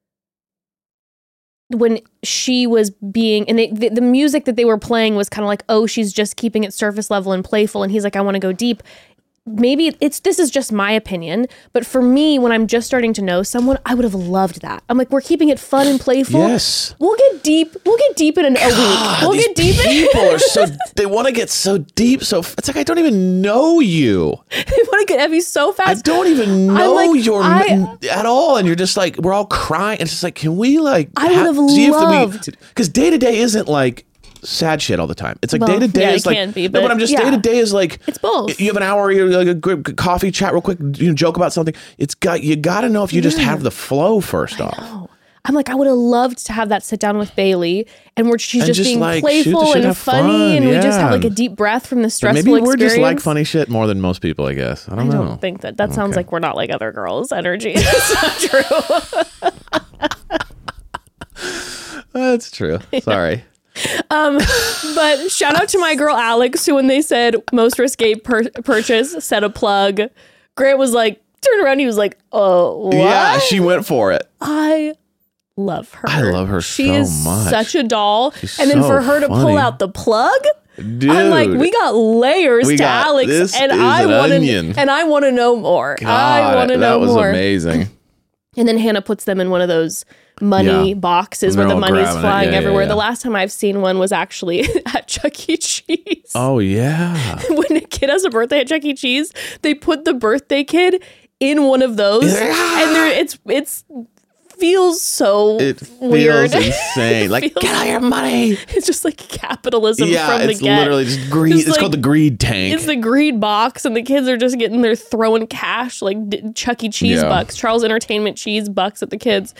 when she was being, and the music that they were playing was kind of like, oh, she's just keeping it surface level and playful, and he's like, I want to go deep. Maybe this is just my opinion, but for me, when I'm just starting to know someone, I would have loved that. I'm like, we're keeping it fun and playful. Yes. We'll get deep in a week. We'll get deep. People are so, they want to get so deep. So it's like, I don't even know you. They want to get heavy so fast. I don't even know at all. And you're just like, we're all crying. And it's just like, can we like, I would have loved. Because day to day isn't like sad shit all the time. It's like day to day is like, can be, but I'm just day to day is like, it's both. You have an hour, you're like a good coffee chat real quick, joke about something. You got to know if you just have the flow first off. I'm like, I would have loved to have that sit down with Bailey, and she's just being like, playful and funny, and we just have like a deep breath from the stressful experience. Maybe we're just like funny shit more than most people, I guess. I don't know. I don't think that sounds like we're not like other girls' energy. That's not true. That's true. Sorry. But shout out to my girl Alex, who when they said most risque purchase, said a plug. Grant was like, turned around, he was like, oh, what? Yeah, she went for it. I love her. I love her she so is much. Such a doll. She's and then so for her to funny. pull out the plug, Dude, I'm like, we got layers to Alex, and I want to know more. God, I want to know more. That was amazing. And then Hannah puts them in one of those money boxes where the money's flying everywhere. The last time I've seen one was actually at Chuck E. Cheese. Oh, yeah. When a kid has a birthday at Chuck E. Cheese, they put the birthday kid in one of those. And it's feels so weird. It feels insane. Like, get all your money. It's just like capitalism from the get. It's literally just greed. It's called the greed tank. It's the greed box, and the kids are just getting their throwing cash, like Chuck E. Cheese bucks, Charles Entertainment cheese bucks at the kids.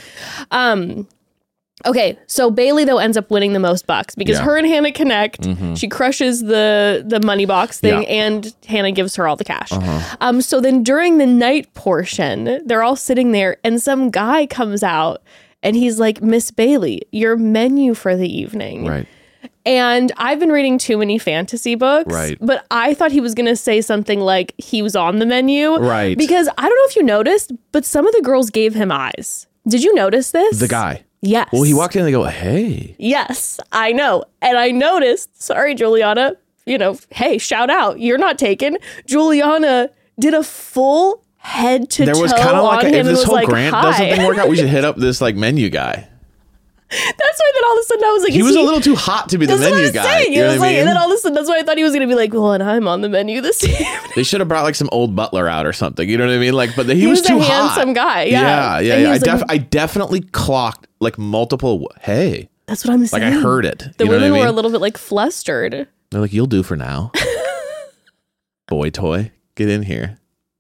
Okay, so Bailey, though, ends up winning the most bucks because her and Hannah connect. Mm-hmm. She crushes the money box thing, and Hannah gives her all the cash. Uh-huh. So then during the night portion, they're all sitting there, and some guy comes out, and he's like, Miss Bailey, your menu for the evening. Right. And I've been reading too many fantasy books, but I thought he was going to say something like he was on the menu. Right. Because I don't know if you noticed, but some of the girls gave him eyes. Did you notice this? The guy. Yes. Well, he walked in and they go, hey. Yes, I know. And I noticed, sorry, Juliana, hey, shout out, you're not taken. Juliana did a full head to toe There was kind of like, on him if and this was whole like, Grant hi. does something work out, we should hit up this like menu guy. That's why then all of a sudden I was like, He is was a little too hot to be the That's what I menu was guy. saying. You It know was what I like, mean? and then all of a sudden, that's why I thought he was going to be like, well, and I'm on the menu this evening. They should have brought like some old butler out or something. You know what I mean? Like, but he was too a hot. handsome guy. Yeah. And he Yeah. was like, I definitely clocked like multiple. Hey, that's what I'm saying. like I heard it. The You know what women I mean? were a little bit like flustered. They're like, you'll do for now. Boy toy, get in here.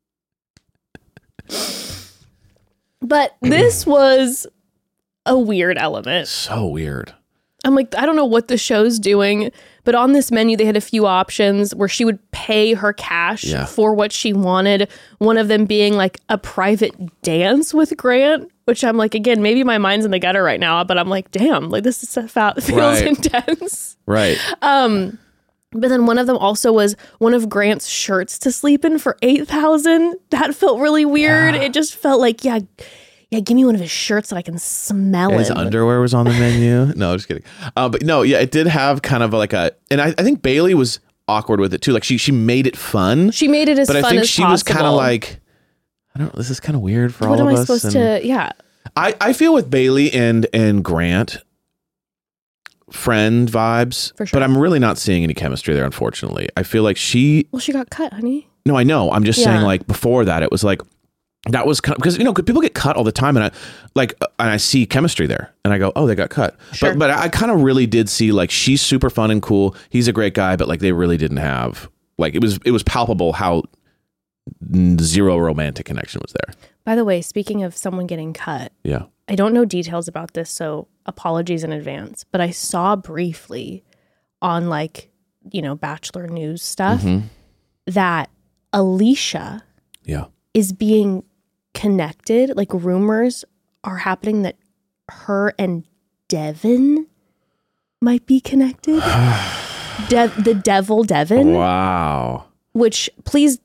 But this was a weird element. So weird. I'm like, I don't know what the show's doing, but on this menu, they had a few options where she would pay her cash for what she wanted. One of them being like a private dance with Grant, which I'm like, again, maybe my mind's in the gutter right now, but I'm like, damn, like this stuff feels intense. Right. But then one of them also was one of Grant's shirts to sleep in for $8,000. That felt really weird. It just felt like, yeah, give me one of his shirts that I can smell His him. underwear was on the menu. No, just kidding. But no, yeah, it did have kind of like and I think Bailey was awkward with it too. Like she made it fun. She made it as fun as possible. But I think she was kind of like, I don't know, this is kind of weird for all of us. What am I supposed to, yeah. I feel with Bailey and Grant, friend vibes, For sure. but I'm really not seeing any chemistry there, unfortunately. I feel like Well, she got cut, honey. No, I know. I'm just saying, Yeah. like, before that, it was like, that was kind of, because, people get cut all the time, and I see chemistry there, and I go, oh, they got cut. Sure. But I kind of really did see, like, she's super fun and cool. He's a great guy, but like, they really didn't have, like, it was palpable how zero romantic connection was there. By the way, speaking of someone getting cut, Yeah. I don't know details about this, so apologies in advance, but I saw briefly on Bachelor News stuff that Alicia Yeah. is being connected. Like rumors are happening that her and Devin might be connected. The devil Devin, Wow. which please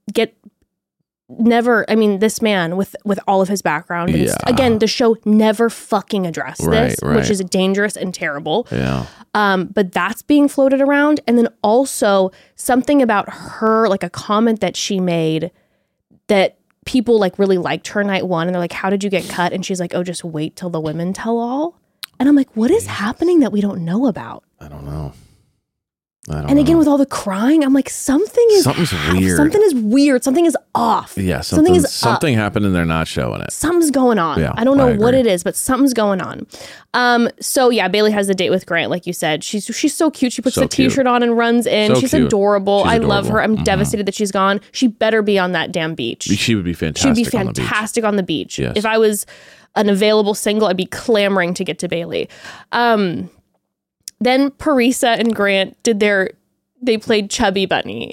this man with all of his background. And again, the show never fucking addressed this, which is dangerous and terrible. Yeah. But that's being floated around. And then also something about her, like a comment that she made that people like really liked her night one. And they're like, how did you get cut? And she's like, oh, just wait till the women tell all. And I'm like, what is happening that we don't know about? I don't know. And again, with all the crying, I'm like, something's weird. Something is weird. Something is off. Yeah, something happened and they're not showing it. Something's going on. Yeah, I don't know I what agree. it is, but something's going on. So yeah, Bailey has the date with Grant, like you said. She's so cute. She puts So the t-shirt cute. on and runs in. So She's cute. adorable. She's I love her. adorable. I'm devastated that she's gone. She better be on that damn beach. She would be fantastic. She'd be fantastic on the beach. Yes. If I was an available single, I'd be clamoring to get to Bailey. Then Parisa and Grant they played Chubby Bunny.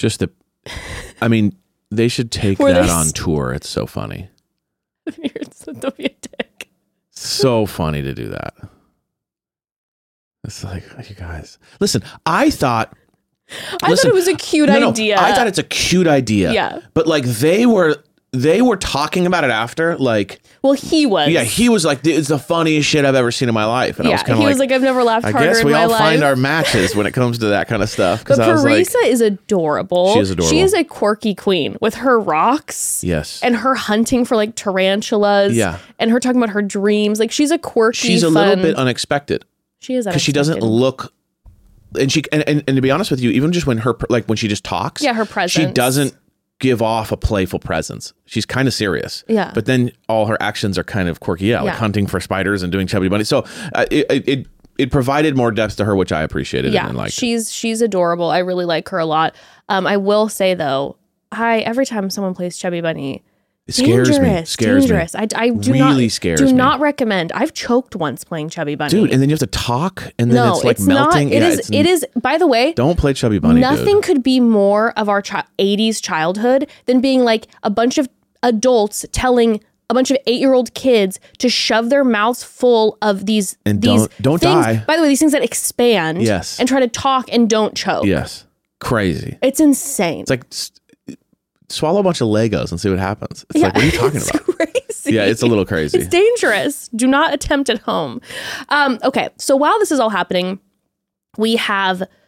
They should take Were that they on tour. It's so funny. Don't be a dick. So funny to do that. It's like, you guys. Listen, I thought it was a cute idea. I thought it's a cute idea. Yeah. But like they were talking about it after, like, well, he was. yeah, he was like, it's the funniest shit I've ever seen in my life. And I was kind of he like, was like, I've never laughed I harder guess in we my all life. find our matches when it comes to that kind of stuff. But I was like, Parisa is adorable. She is adorable. She is a quirky queen with her rocks. yes. And her hunting for like tarantulas. Yeah. And her talking about her dreams. Like she's a quirky, She's a little bit unexpected. She is Because she doesn't look, and to be honest with you, even just when when she just talks, Yeah, her presence. she doesn't give off a playful presence. She's kind of serious. Yeah. But then all her actions are kind of quirky. Yeah, like Yeah. hunting for spiders and doing Chubby Bunny. So it provided more depth to her, which I appreciated. Yeah, and liked. she's adorable. I really like her a lot. I will say though, every time someone plays Chubby Bunny, It scares me. dangerous. I do Really not scares do me. not recommend. I've choked once playing Chubby Bunny. Dude, and then you have to talk, and then no, it's like melting. not. It is. By the way, Don't play Chubby Bunny. nothing dude. could be more of our 80s childhood than being like a bunch of adults telling a bunch of 8-year-old kids to shove their mouths full of these And these don't things, die. By the way, these things that expand, Yes. and try to talk and don't choke. Yes, crazy. It's insane. It's like swallow a bunch of Legos and see what happens. It's like, what are you talking it's about? Crazy. Yeah, it's a little crazy. It's dangerous. Do not attempt at home. Okay, so while this is all happening, we have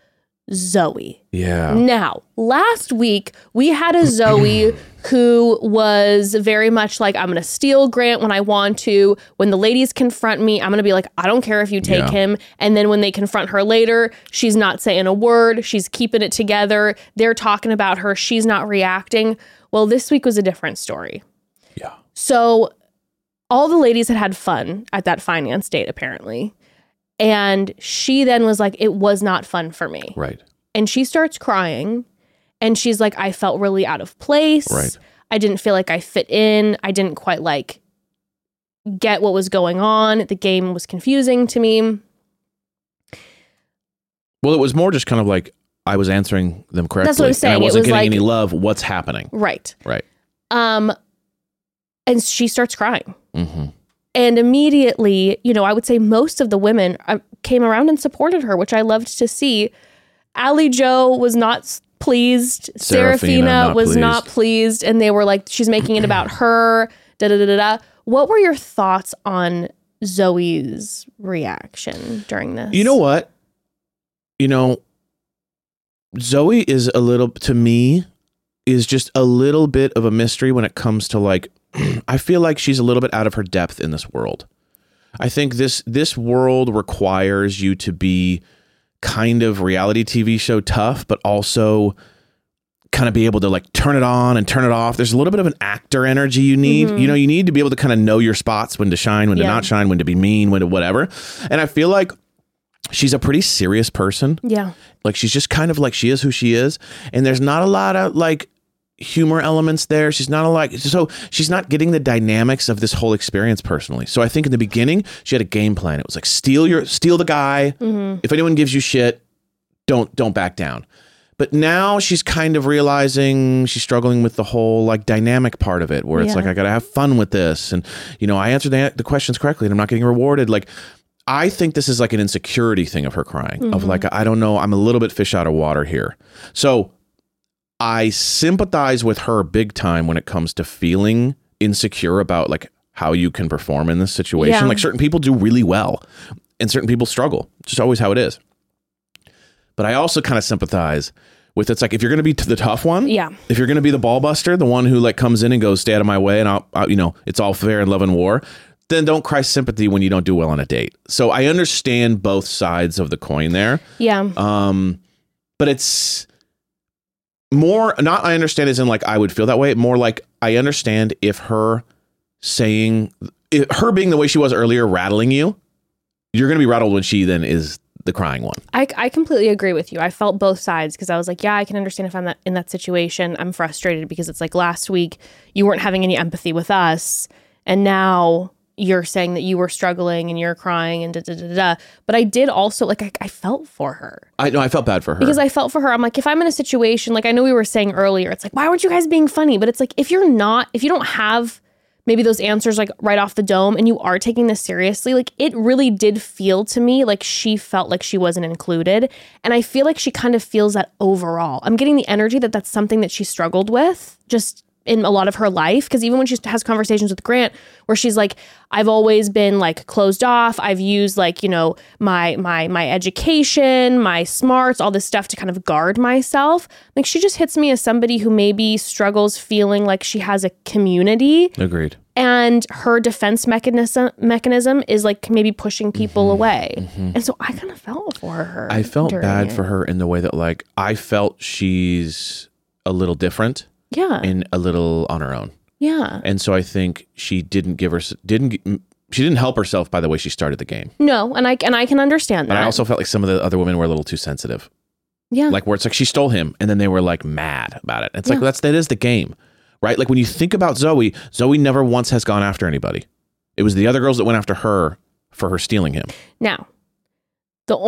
Zoe. Yeah. Now, last week, we had a Zoe who was very much like, I'm going to steal Grant when I want to. When the ladies confront me, I'm going to be like, I don't care if you take him. And then when they confront her later, she's not saying a word. She's keeping it together. They're talking about her. She's not reacting. Well, this week was a different story. Yeah. So all the ladies had fun at that finance date, apparently. And she then was like, it was not fun for me. Right. And she starts crying. And she's like, I felt really out of place. Right. I didn't feel like I fit in. I didn't quite like get what was going on. The game was confusing to me. Well, it was more just kind of like I was answering them correctly. That's what I was saying. And I wasn't It was getting like, any love. What's happening? Right. Right. And she starts crying. Mm-hmm. And immediately, you know, I would say most of the women came around and supported her, which I loved to see. Allie Joe was not pleased. Serafina was not pleased. And they were like, she's making it about her. Da da da da da. What were your thoughts on Zoe's reaction during this? You know what? You know, Zoe is a little, to me, is just a little bit of a mystery when it comes to like, I feel like she's a little bit out of her depth in this world. I think this world requires you to be kind of reality TV show tough, but also kind of be able to like turn it on and turn it off. There's a little bit of an actor energy you need. You know, you need to be able to kind of know your spots, when to shine, when to not shine, when to be mean, when to whatever. And I feel like she's a pretty serious person. Yeah. Like she's just kind of like, she is who she is. And there's not a lot of like humor elements there. She's not getting the dynamics of this whole experience personally. So I think in the beginning she had a game plan. It was like steal the guy. If anyone gives you shit, don't back down. But now she's kind of realizing she's struggling with the whole like dynamic part of it, where it's like, I gotta have fun with this, and you know, I answered the questions correctly and I'm not getting rewarded. Like, I think this is like an insecurity thing of her crying, of like, I don't know, I'm a little bit fish out of water here. So I sympathize with her big time when it comes to feeling insecure about like how you can perform in this situation. Yeah. Like certain people do really well and certain people struggle. It's just always how it is. But I also kind of sympathize with, it's like, if you're going to be the tough one, if you're going to be the ball buster, the one who like comes in and goes, stay out of my way, and I'll you know, it's all fair in love and war, then don't cry sympathy when you don't do well on a date. So I understand both sides of the coin there. Yeah. But it's more, not I understand as in like I would feel that way, more like I understand if her being the way she was earlier rattling you, you're going to be rattled when she then is the crying one. I completely agree with you. I felt both sides, because I was like, yeah, I can understand if I'm in that situation. I'm frustrated because it's like, last week you weren't having any empathy with us, and now you're saying that you were struggling and you're crying and da da da da. But I did also, like, I felt for her. I know, I felt bad for her. Because I felt for her. I'm like, if I'm in a situation, like I know we were saying earlier, it's like, why weren't you guys being funny? But it's like, if you don't have maybe those answers like right off the dome and you are taking this seriously, like it really did feel to me like she felt like she wasn't included. And I feel like she kind of feels that overall. I'm getting the energy that that's something that she struggled with just in a lot of her life. Because even when she has conversations with Grant where she's like, I've always been like closed off. I've used like, you know, my education, my smarts, all this stuff to kind of guard myself. Like she just hits me as somebody who maybe struggles feeling like she has a community. Agreed. And her defense mechanism is like maybe pushing people away. And so I kind of felt for her. I felt bad for her in the way that like, I felt she's a little different. Yeah. And a little on her own. Yeah. And so I think she didn't help herself by the way she started the game. No, and I can understand that. But I also felt like some of the other women were a little too sensitive. Yeah. Like where it's like she stole him and then they were like mad about it. It's like that is the game. Right? Like when you think about Zoe never once has gone after anybody. It was the other girls that went after her for her stealing him. Now, the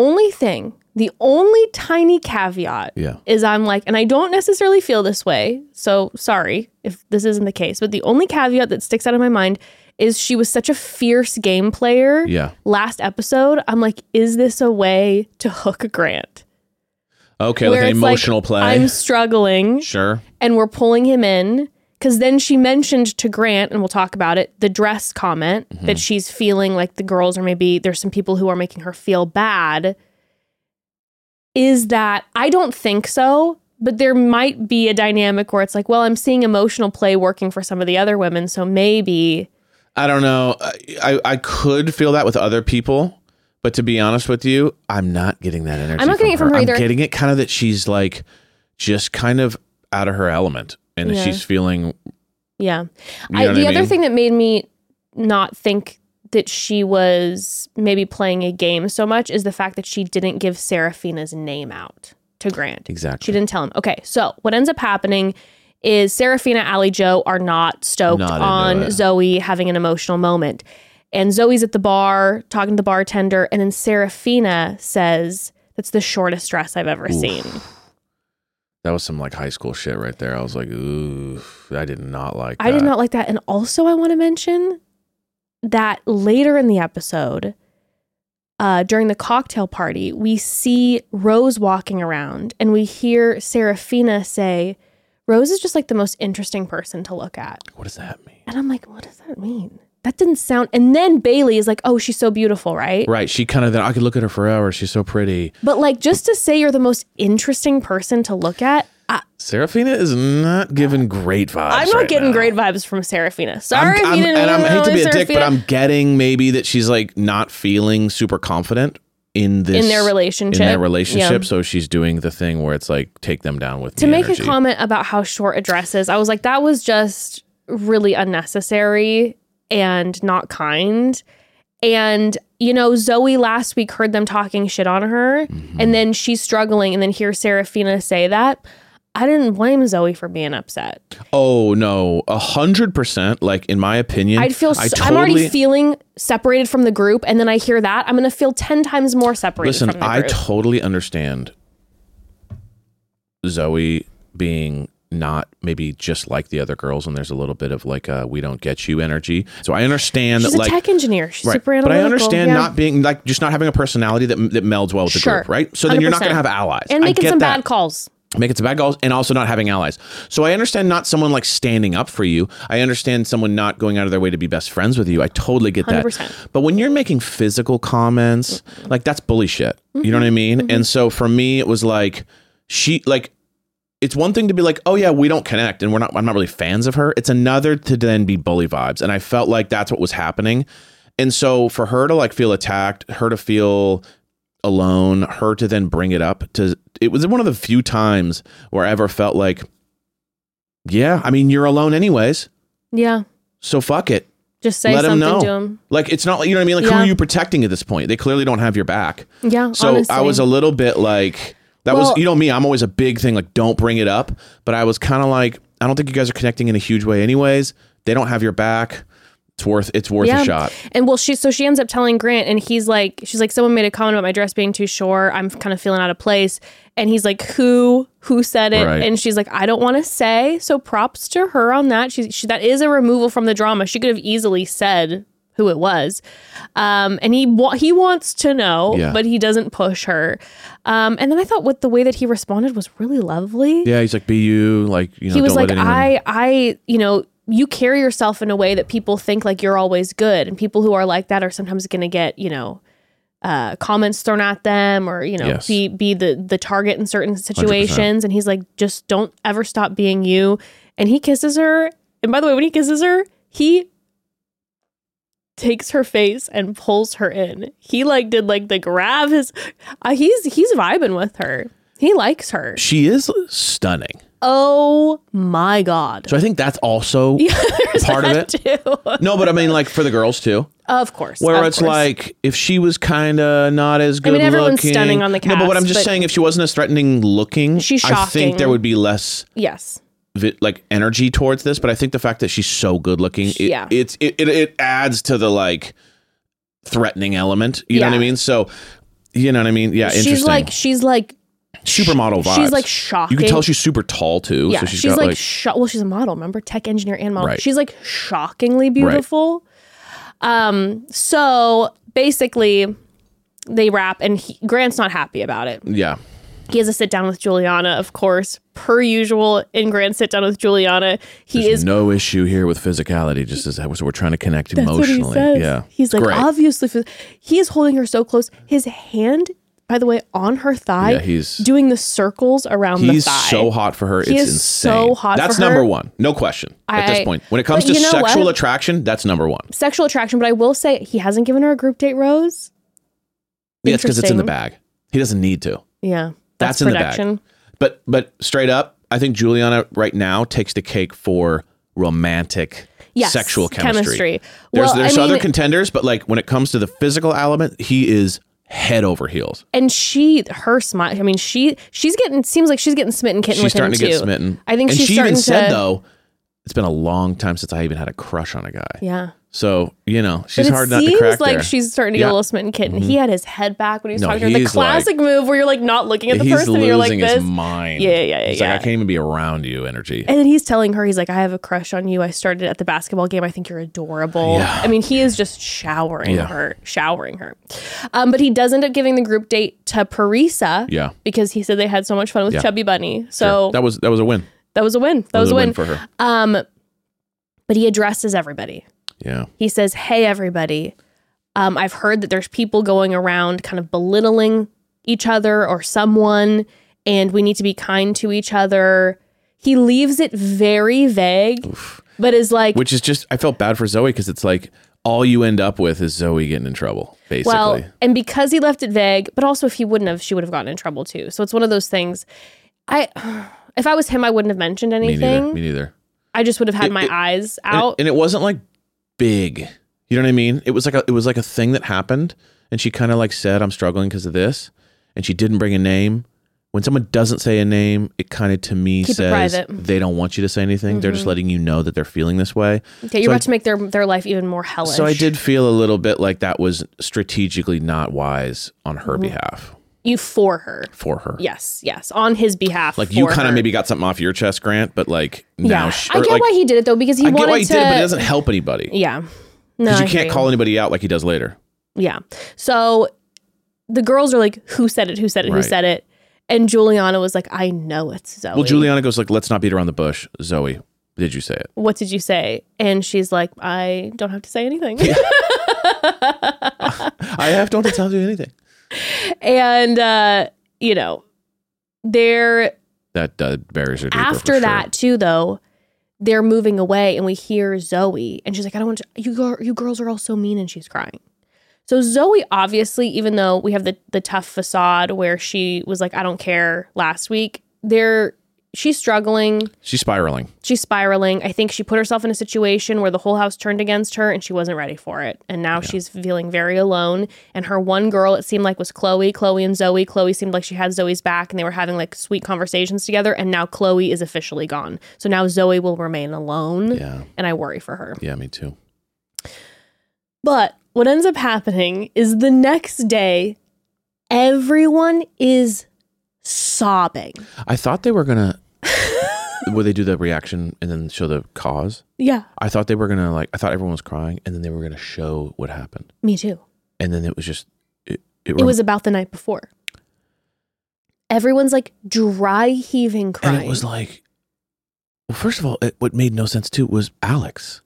only tiny caveat is I'm like, and I don't necessarily feel this way, so sorry if this isn't the case, but the only caveat that sticks out of my mind is she was such a fierce game player. Yeah. Last episode, I'm like, is this a way to hook Grant? Okay, like an emotional play. I'm struggling. Sure. And we're pulling him in. Because then she mentioned to Grant, and we'll talk about it, the dress comment, that she's feeling like the girls, or maybe there's some people who are making her feel bad. is that I don't think so, but there might be a dynamic where it's like, well, I'm seeing emotional play working for some of the other women, so maybe. I don't know. I could feel that with other people, but to be honest with you, I'm not getting that energy. I'm not getting it from her either. I'm getting it kind of that she's like just kind of out of her element, and she's feeling. Yeah. The other thing that made me not think that she was maybe playing a game so much is the fact that she didn't give Serafina's name out to Grant. Exactly. She didn't tell him. Okay, so what ends up happening is Serafina, Allie Jo are not stoked on Zoe having an emotional moment. And Zoe's at the bar talking to the bartender, and then Serafina says, "That's the shortest dress I've ever seen." That was some like high school shit right there. I was like, ooh, I did not like that. I did not like that. And also I want to mention that later in the episode, during the cocktail party, we see Rose walking around and we hear Serafina say, "Rose is just like the most interesting person to look at." What does that mean? And I'm like, what does that mean? That didn't sound. And then Bailey is like, "Oh, she's so beautiful," right? Right. She kind of then I could look at her forever. She's so pretty. But like, just to say you're the most interesting person to look at. Serafina is not giving great vibes. I'm not getting great vibes from Serafina. Sorry if you didn't. And I hate to be a Serafina. dick, but I'm getting maybe that she's like not feeling super confident in their relationship. Yeah. So she's doing the thing where it's like take them down with to me make energy. a comment about how short a dress is. I was like, that was just really unnecessary and not kind. And you know, Zoe last week heard them talking shit on her, and then she's struggling, and then hears Serafina say that. I didn't blame Zoe for being upset. Oh no, 100%. Like in my opinion, I'm already feeling separated from the group, and then I hear that I'm going to feel 10 times more separated. Listen, from the group. I totally understand Zoe being not maybe just like the other girls, and there's a little bit of like we don't get you energy. So I understand she's that a like tech engineer. She's right, super analytical. but I understand yeah. not being like just not having a personality that melds well with the group, right? So then you're not 100%. going to have allies and making some that. bad calls. Making some bad calls and also not having allies. So I understand not someone like standing up for you. I understand someone not going out of their way to be best friends with you. I totally get 100%. that. But when you're making physical comments, like that's bully shit. You know what I mean? And so for me, it was like it's one thing to be like, oh yeah, we don't connect and I'm not really fans of her. It's another to then be bully vibes. And I felt like that's what was happening. And so for her to like feel attacked, her to feel alone, her to then bring it up it was one of the few times where I ever felt like, yeah, I mean, you're alone anyways. Yeah. So fuck it. Just say Let something him know. to him. Like, it's not like, you know what I mean? Like, who are you protecting at this point? They clearly don't have your back. Yeah. So honestly. I was a little bit like, was, you know me, I'm always a big thing, like, don't bring it up. But I was kind of like, I don't think you guys are connecting in a huge way anyways. They don't have your back. It's worth a shot. And well, she ends up telling Grant, and she's like, someone made a comment about my dress being too short. I'm kind of feeling out of place. And he's like, who said it? Right. And she's like, I don't want to say. So props to her on that. That is a removal from the drama. She could have easily said who it was. And he wants to know, but he doesn't push her. And then I thought with the way that he responded was really lovely. Yeah, he's like, be you, like, you know, he was don't like, let I, you know, you carry yourself in a way that people think like you're always good, and people who are like that are sometimes going to get, you know, comments thrown at them, or, you know, be the target in certain situations. 100%. And he's like, just don't ever stop being you. And he kisses her. And by the way, when he kisses her, he takes her face and pulls her in. He like did like the grab he's vibing with her. He likes her. She is stunning. Oh my God. So I think that's also part of it. Too. No, but I mean, like, for the girls too. Of course. Where it's like, if she was kind of not as good looking. Everyone's stunning on the cast. No, but what I'm just saying, if she wasn't as threatening looking, she's shocking. I think there would be less like energy towards this. But I think the fact that she's so good looking, it adds to the like threatening element. You know what I mean? So, you know what I mean? Yeah, interesting. She's like supermodel vibes. She's like shocking. You can tell she's super tall too. Yeah, so she's got, like well, she's a model. Remember, tech engineer and model. Right. She's like shockingly beautiful. Right. So basically, they wrap, and Grant's not happy about it. Yeah. He has a sit down with Juliana, of course, per usual. In Grant's sit down with Juliana, There's no issue here with physicality. Just as we're trying to connect emotionally. What he says. Yeah, he's like, great. Obviously, he is holding her so close. His hand by the way, on her thigh, Yeah, he's- doing the circles around the He's thigh. so hot for her. He It's is insane. so hot That's for her. number one. No question at this point. When it comes but to you know sexual what? attraction, that's number one. Sexual attraction, but I will say he hasn't given her a group date rose. Yeah, it's because it's in the Interesting. bag. He doesn't need to. Yeah. That's in the production. bag. But straight up, I think Juliana right now takes the cake for romantic Yes, sexual chemistry. Well, There's I mean, other contenders, but like when it comes to the physical element, he is head over heels. and her smile. I mean, she's getting. Seems like she's getting smitten kitten She's with him starting to too. get smitten. I think and she's she starting even said to. though, it's been a long time since I even had a crush on a guy. Yeah. So, she's But hard it not to seems crack like there. she's starting to get Yeah. a little smitten kitten. He had his head back when he was No, talking to her. The he's classic move where you're like not looking at the He's person and you're like losing this. his mind. Yeah. He's like, I can't even be around you energy. And then he's telling her, he's like, I have a crush on you. I started at the basketball game. I think you're adorable. Yeah. I mean, he is just showering Yeah. her. But he does end up giving the group date to Parisa. Yeah. Because he said they had so much fun with Yeah. Chubby Bunny. Sure. So that was a win. that was a win. That was a win for her. But he addresses everybody. Yeah. He says, hey, everybody, I've heard that there's people going around kind of belittling each other or someone, and we need to be kind to each other. He leaves it very vague, but is like, Which is just, I felt bad for Zoe because it's like all you end up with is Zoe getting in trouble, basically. well, and because he left it vague, but also if he wouldn't have, she would have gotten in trouble too. So it's one of those things. If I was him, I wouldn't have mentioned anything. Me neither. I just would have had my eyes out. And it wasn't like big. You know what I mean? It was like a thing that happened, and she kind of like said, "I'm struggling because of this," and she didn't bring a name. When someone doesn't say a name, it kind of to me Keep it says private. they don't want you to say anything. They're just letting you know that they're feeling this way. Okay, you're about to make their life even more hellish. So I did feel a little bit like that was strategically not wise on her behalf. You for her. For her. Yes. On his behalf. Like you for kind of her. maybe got something off your chest, Grant, but like now Yeah. she, I get why he did it though, because he I wanted get why he to. did it, but it doesn't help anybody. Yeah. No, Because I you can't agree. call anybody out like he does later. Yeah. So the girls are like, who said it? Who said it? Who Right. said it? And Juliana was like, I know it's Zoe. Well, Juliana goes like, let's not beat around the bush. Zoe, did you say it? What did you say? And she's like, I don't have to say anything. Don't tell you anything. And, they're That buries her deeper after for that too, though, they're moving away and we hear Zoe and she's like, I don't want to, you girls are all so mean, and she's crying. So Zoe, obviously, even though we have the tough facade where she was like, I don't care last week, she's struggling. She's spiraling. She's spiraling. I think she put herself in a situation where the whole house turned against her and she wasn't ready for it. And now she's feeling very alone. And her one girl, it seemed like, was Chloe and Zoe. Chloe seemed like she had Zoe's back and they were having like sweet conversations together. And now Chloe is officially gone. So now Zoe will remain alone. Yeah. And I worry for her. Yeah, me too. But what ends up happening is the next day, everyone is sobbing. I thought they were going to, where they do the reaction and then show the cause. Yeah, I thought they were going to I thought everyone was crying and then they were going to show what happened. me too. And then it was just, It was about the night before. Everyone's like dry heaving crying. and it was like, well, first of all, what made no sense too was Alex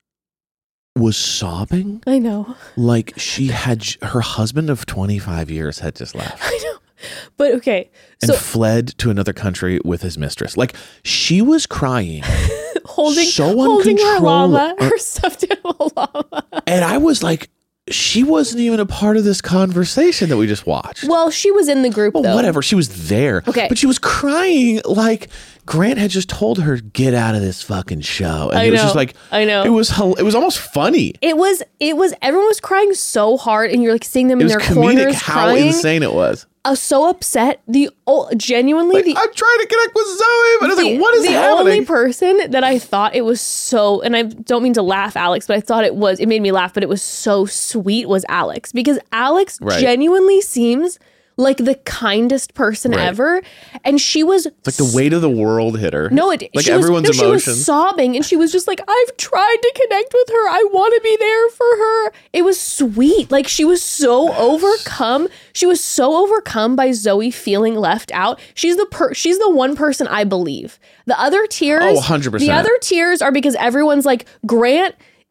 was sobbing I know. like she had, her husband of 25 years had just left. I know. But okay. And So fled to another country with his mistress. Like she was crying, holding so her llama, uncontrollable. her stuffed animal llama. and I was like, she wasn't even a part of this conversation that we just watched. Well, she was in the group Well, though. whatever. She was there. Okay. But she was crying like Grant had just told her, get out of this fucking show. And I it was know. just like, I know. It was almost funny. It was everyone was crying so hard and you're like seeing them It in was their comedic corners how crying. insane it was. I was so upset. Genuinely Like, I'm trying to connect with Zoe, but I was like, what is the happening? only person that I thought it was so, and I don't mean to laugh, Alex, but I thought it made me laugh, but it was so sweet was Alex, because Alex Right. genuinely seems like the kindest person Right. ever. And she was It's like the weight of the world hit her. No, like she everyone's was, no, emotions. She was sobbing and she was just like, I've tried to connect with her. I want to be there for her. It was sweet. Like she was so overcome. She was so overcome by Zoe feeling left out. She's the one person I believe. The other tears, Oh, 100%. The other tears are because everyone's like, Grant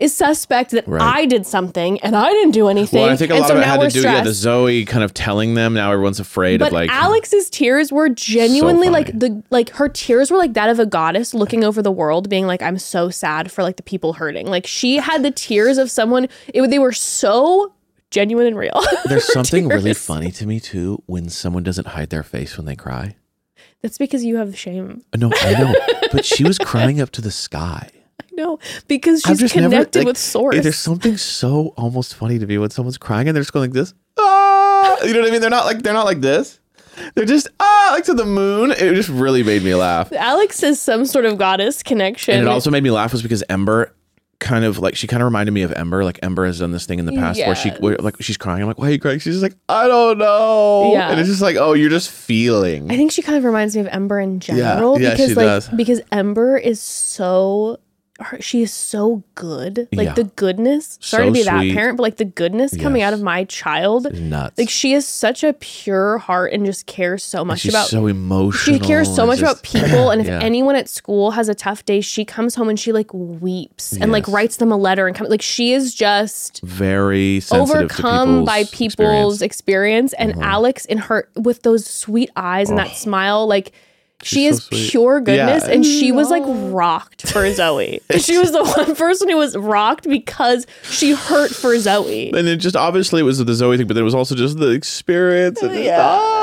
is suspect that Right. I did something and I didn't do anything. Well, I think a and lot so of it now had we're to do stressed. the Zoe kind of telling them. Now everyone's afraid But of like Alex's tears were genuinely So like funny. her tears were like that of a goddess looking over the world, being like, I'm so sad for like the people hurting. Like she had the tears of someone. They were so genuine and real. There's Her something really tears. funny to me too when someone doesn't hide their face when they cry. That's because you have shame. No, I know, but she was crying up to the sky. I know because I've she's just never, connected like, with source. There's something so almost funny to me when someone's crying and they're just going like this. Ah, you know what I mean? They're not like this. They're just like to the moon. It just really made me laugh. Alex is some sort of goddess connection. And it also made me laugh was because Ember kind of reminded me of Ember. Like Ember has done this thing in the past where like she's crying. I'm like, why are you crying? She's just like, I don't know. Yeah. And it's just like, oh, you're just feeling. I think she kind of reminds me of Ember in general Yeah, because she like does. because Ember is she is so good. Like Yeah. the goodness. Sorry So to be that sweet. parent, but like the goodness coming out Yes. of my child. It's nuts. Like she is such a pure heart and just cares so much She's about so emotional. she cares so It's much about just- people, and if Yeah. anyone at school has a tough day, she comes home and she like weeps and like Yes. writes them a letter and like she is just very sensitive overcome by people's experience. And Uh-huh. Alex in her with those sweet eyes and that smile, like she She's is so sweet. pure goodness. Yeah. And she was like rocked for Zoe. She was the one person who was rocked because she hurt for Zoe. And it just obviously it was the Zoe thing, but it was also just the experience. And just,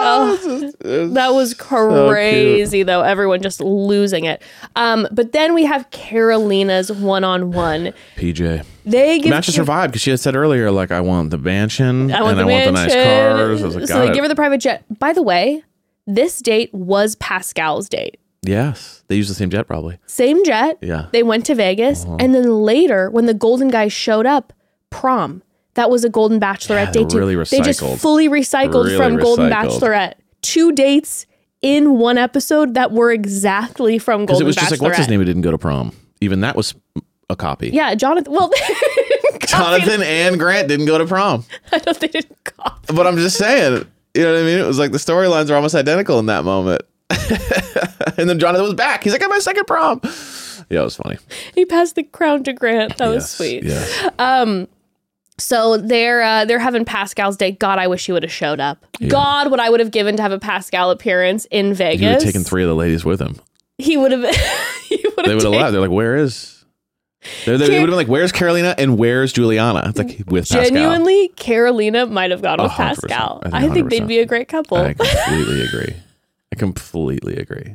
That was crazy though. Everyone just losing it. But then we have Carolina's one-on-one. PJ. They give Matches her vibe because she had said earlier, like, I want the mansion I want and the I want the nice mansion. cars. I was like, so got they it. give her the private jet. By the way, this date was Pascal's date. Yes. They used the same jet probably. Same jet. Yeah. They went to Vegas. And then later, when the Golden guys showed up, prom. That was a Golden Bachelorette they date too. really They just recycled. fully recycled Really from Golden recycled. Bachelorette. 2 dates in one episode that were exactly from Because Golden it was just Bachelorette. like, what's his name who didn't go to prom? Even that was a copy. Yeah, Jonathan. Well, Jonathan and Grant didn't go to prom. I know they didn't copy. But I'm just saying, you know what I mean? It was like the storylines are almost identical in that moment. And then Jonathan was back. He's like, I'm my second prom. Yeah, it was funny. He passed the crown to Grant. That was Yes, sweet. Yeah. So they're having Pascal's date. God, I wish he would have showed up. God, what I would have given to have a Pascal appearance in Vegas. He would have taken 3 of the ladies with him. He would have. He would They have would have left. They're like, where is? They would have been like, where's Carolina and where's Juliana? It's like with Pascal. Genuinely, Carolina might have gone with 100%. Pascal. I think I think they'd 100%. be a great couple. I completely agree. I completely agree.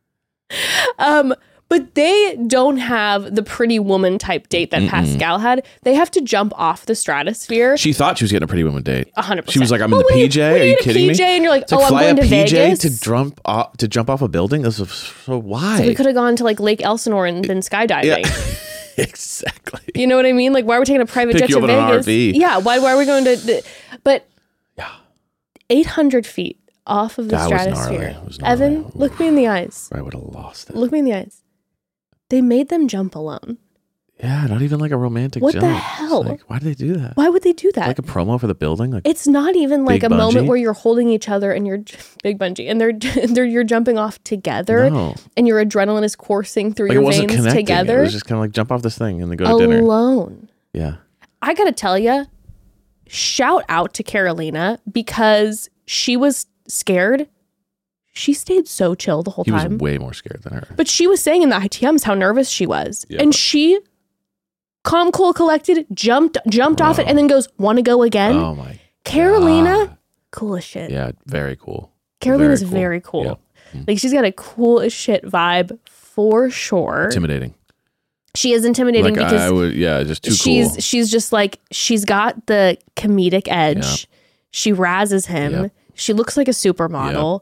But they don't have the pretty woman type date that Pascal had. They have to jump off the stratosphere. She thought she was getting a pretty woman date. 100%. She was like, I'm in Well, the when PJ. you Are you get a kidding PJ me? and you're like, It's like, oh, I'm fly going a to PJ Vegas. to jump off a building? This is so why? We could have gone to like Lake Elsinore and been skydiving. Yeah. Exactly. You know what I mean? Like, why are we taking a private Pick jet you to up in an Vegas? RV. Yeah. Why are we going to? But Yeah. 800 feet off of the That was stratosphere. gnarly. It was gnarly. Evan, look me in the eyes. I would have lost it. Look me in the eyes. They made them jump alone. Yeah, not even like a romantic What jump. the It's hell? like, why did they do that? Why would they do that? Like a promo for the building? Like, It's not even like Big a moment bungee? where you're holding each other and you're big bungee and you're jumping off together no. and your adrenaline is coursing through Like it your wasn't veins connecting. together It was just kind of like jump off this thing and then go to dinner. alone. Yeah. I gotta tell you, shout out to Carolina because she was scared. She stayed so chill the whole He was time. way more scared than her. But she was saying in the ITMs how nervous she was. Yeah, and but- she, calm, cool, collected, jumped off it and then goes, want to go again? Oh my. Carolina, God. cool as shit. Yeah, very cool. Carolina's very cool. Yeah. Like she's got a cool as shit vibe for sure. Intimidating. She is intimidating Like because I would, yeah, just too she's cool. she's just like she's got the comedic edge. Yep. She razzes him. Yep. She looks like a supermodel.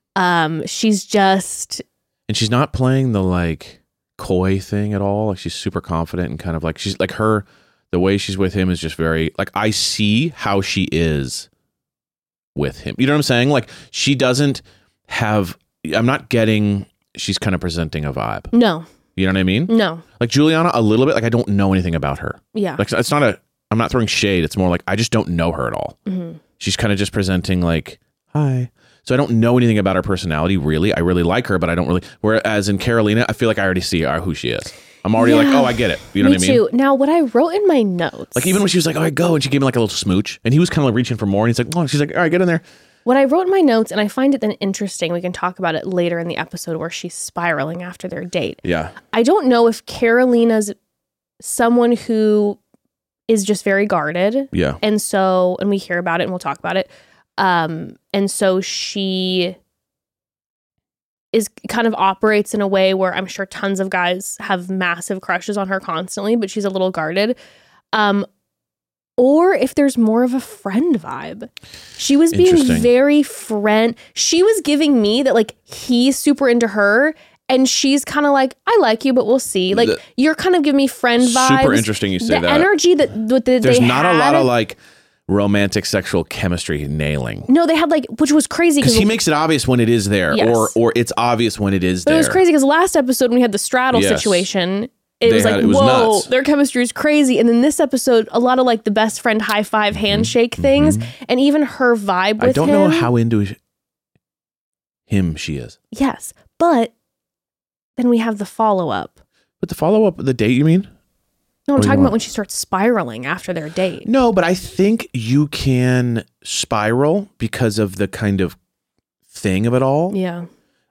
She's just And she's not playing the like coy thing at all. Like she's super confident and kind of like she's like the way she's with him is just very like I see how she is with him. You know what I'm saying? Like she doesn't have I'm not getting she's kind of presenting a vibe. no. You know what I mean? No. Like Juliana a little bit like I don't know anything about her. Yeah. Like it's not I'm not throwing shade. It's more like I just don't know her at all. Mhm. She's kind of just presenting like, hi. So I don't know anything about her personality, really. I really like her, but I don't really. Whereas in Carolina, I feel like I already see who she is. I'm already like, oh, I get it. You know Me what I mean? too. Now, what I wrote in my notes, Like even when she was like, all right, go. And she gave him like a little smooch. And he was kind of like reaching for more. And he's like, oh, she's like, all right, get in there. what I wrote in my notes, and I find it then interesting, we can talk about it later in the episode where she's spiraling after their date. Yeah. I don't know if Carolina's someone who is just very guarded. Yeah. And we hear about it and we'll talk about it. And so she is kind of operates in a way where I'm sure tons of guys have massive crushes on her constantly, but she's a little guarded. Or if there's more of a friend vibe. She was being Interesting. very friend. She was giving me that like he's super into her and she's kind of like, I like you, but we'll see. Like you're kind of giving me friend vibes. Super interesting you say the that. energy that There's they not had, a lot of like romantic sexual chemistry nailing. No, they had like, which was crazy Because he makes it obvious when it is there, Yes. or it's obvious when it is But there. it was crazy because last episode when we had the straddle Yes. situation, it was like, it was whoa, nuts. their chemistry is crazy. And then this episode, a lot of like the best friend high five handshake things, and even her vibe with I don't him. know how into him she is. Yes, but then we have the follow up. But the follow up, the date, you mean? No, I'm What do you talking want? about when she starts spiraling after their date. No, but I think you can spiral because of the kind of thing of it all. Yeah.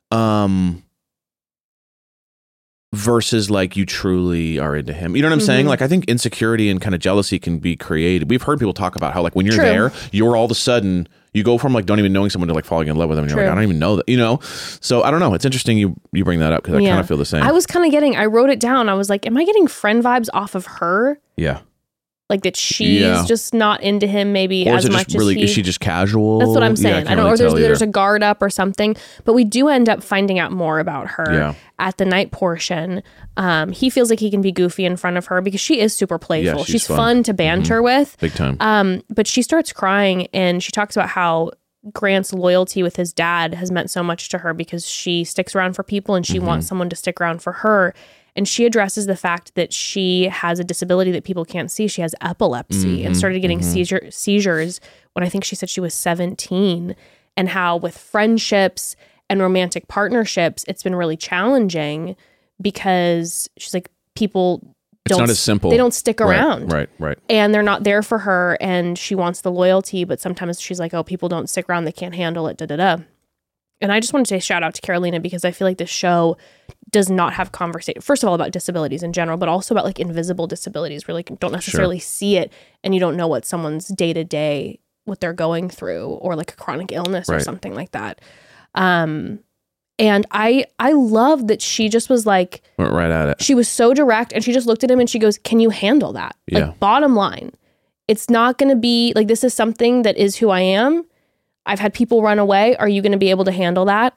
Versus like you truly are into him. You know what I'm saying? Like I think insecurity and kind of jealousy can be created. We've heard people talk about how like when you're True. there, you're all of a sudden you go from like don't even knowing someone to like falling in love with them. And you're True. like, I don't even know that, you know? So I don't know. It's interesting you bring that up because I kind of feel the same. I was kind of I wrote it down. I was like, am I getting friend vibes off of her? Yeah. Like that she's just not into him maybe Or as is it much just really, as he. is she just casual? That's what I'm Yeah, saying. can't I don't, really or tell there's either. a guard up or something, but we do end up finding out more about her Yeah. at the night portion. He feels like he can be goofy in front of her because she is super playful. Yeah, she's she's fun. fun to banter with. Big time. But she starts crying and she talks about how Grant's loyalty with his dad has meant so much to her because she sticks around for people and she wants someone to stick around for her. And she addresses the fact that she has a disability that people can't see. She has epilepsy and started getting seizures when I think she said she was 17, and how with friendships and romantic partnerships, it's been really challenging because she's like, people It's not as simple. They don't stick around. Right. And they're not there for her and she wants the loyalty, but sometimes she's like, oh, people don't stick around. They can't handle it. And I just want to say shout out to Carolina because I feel like this show does not have conversation, first of all, about disabilities in general, but also about like invisible disabilities where like don't necessarily see it and you don't know what someone's day to day, what they're going through, or like a chronic illness or something like that. And I love that she just was like, Went right at it. she was so direct and she just looked at him and she goes, can you handle that? Yeah. Like bottom line, it's not going to be like, this is something that is who I am. I've had people run away. Are you going to be able to handle that?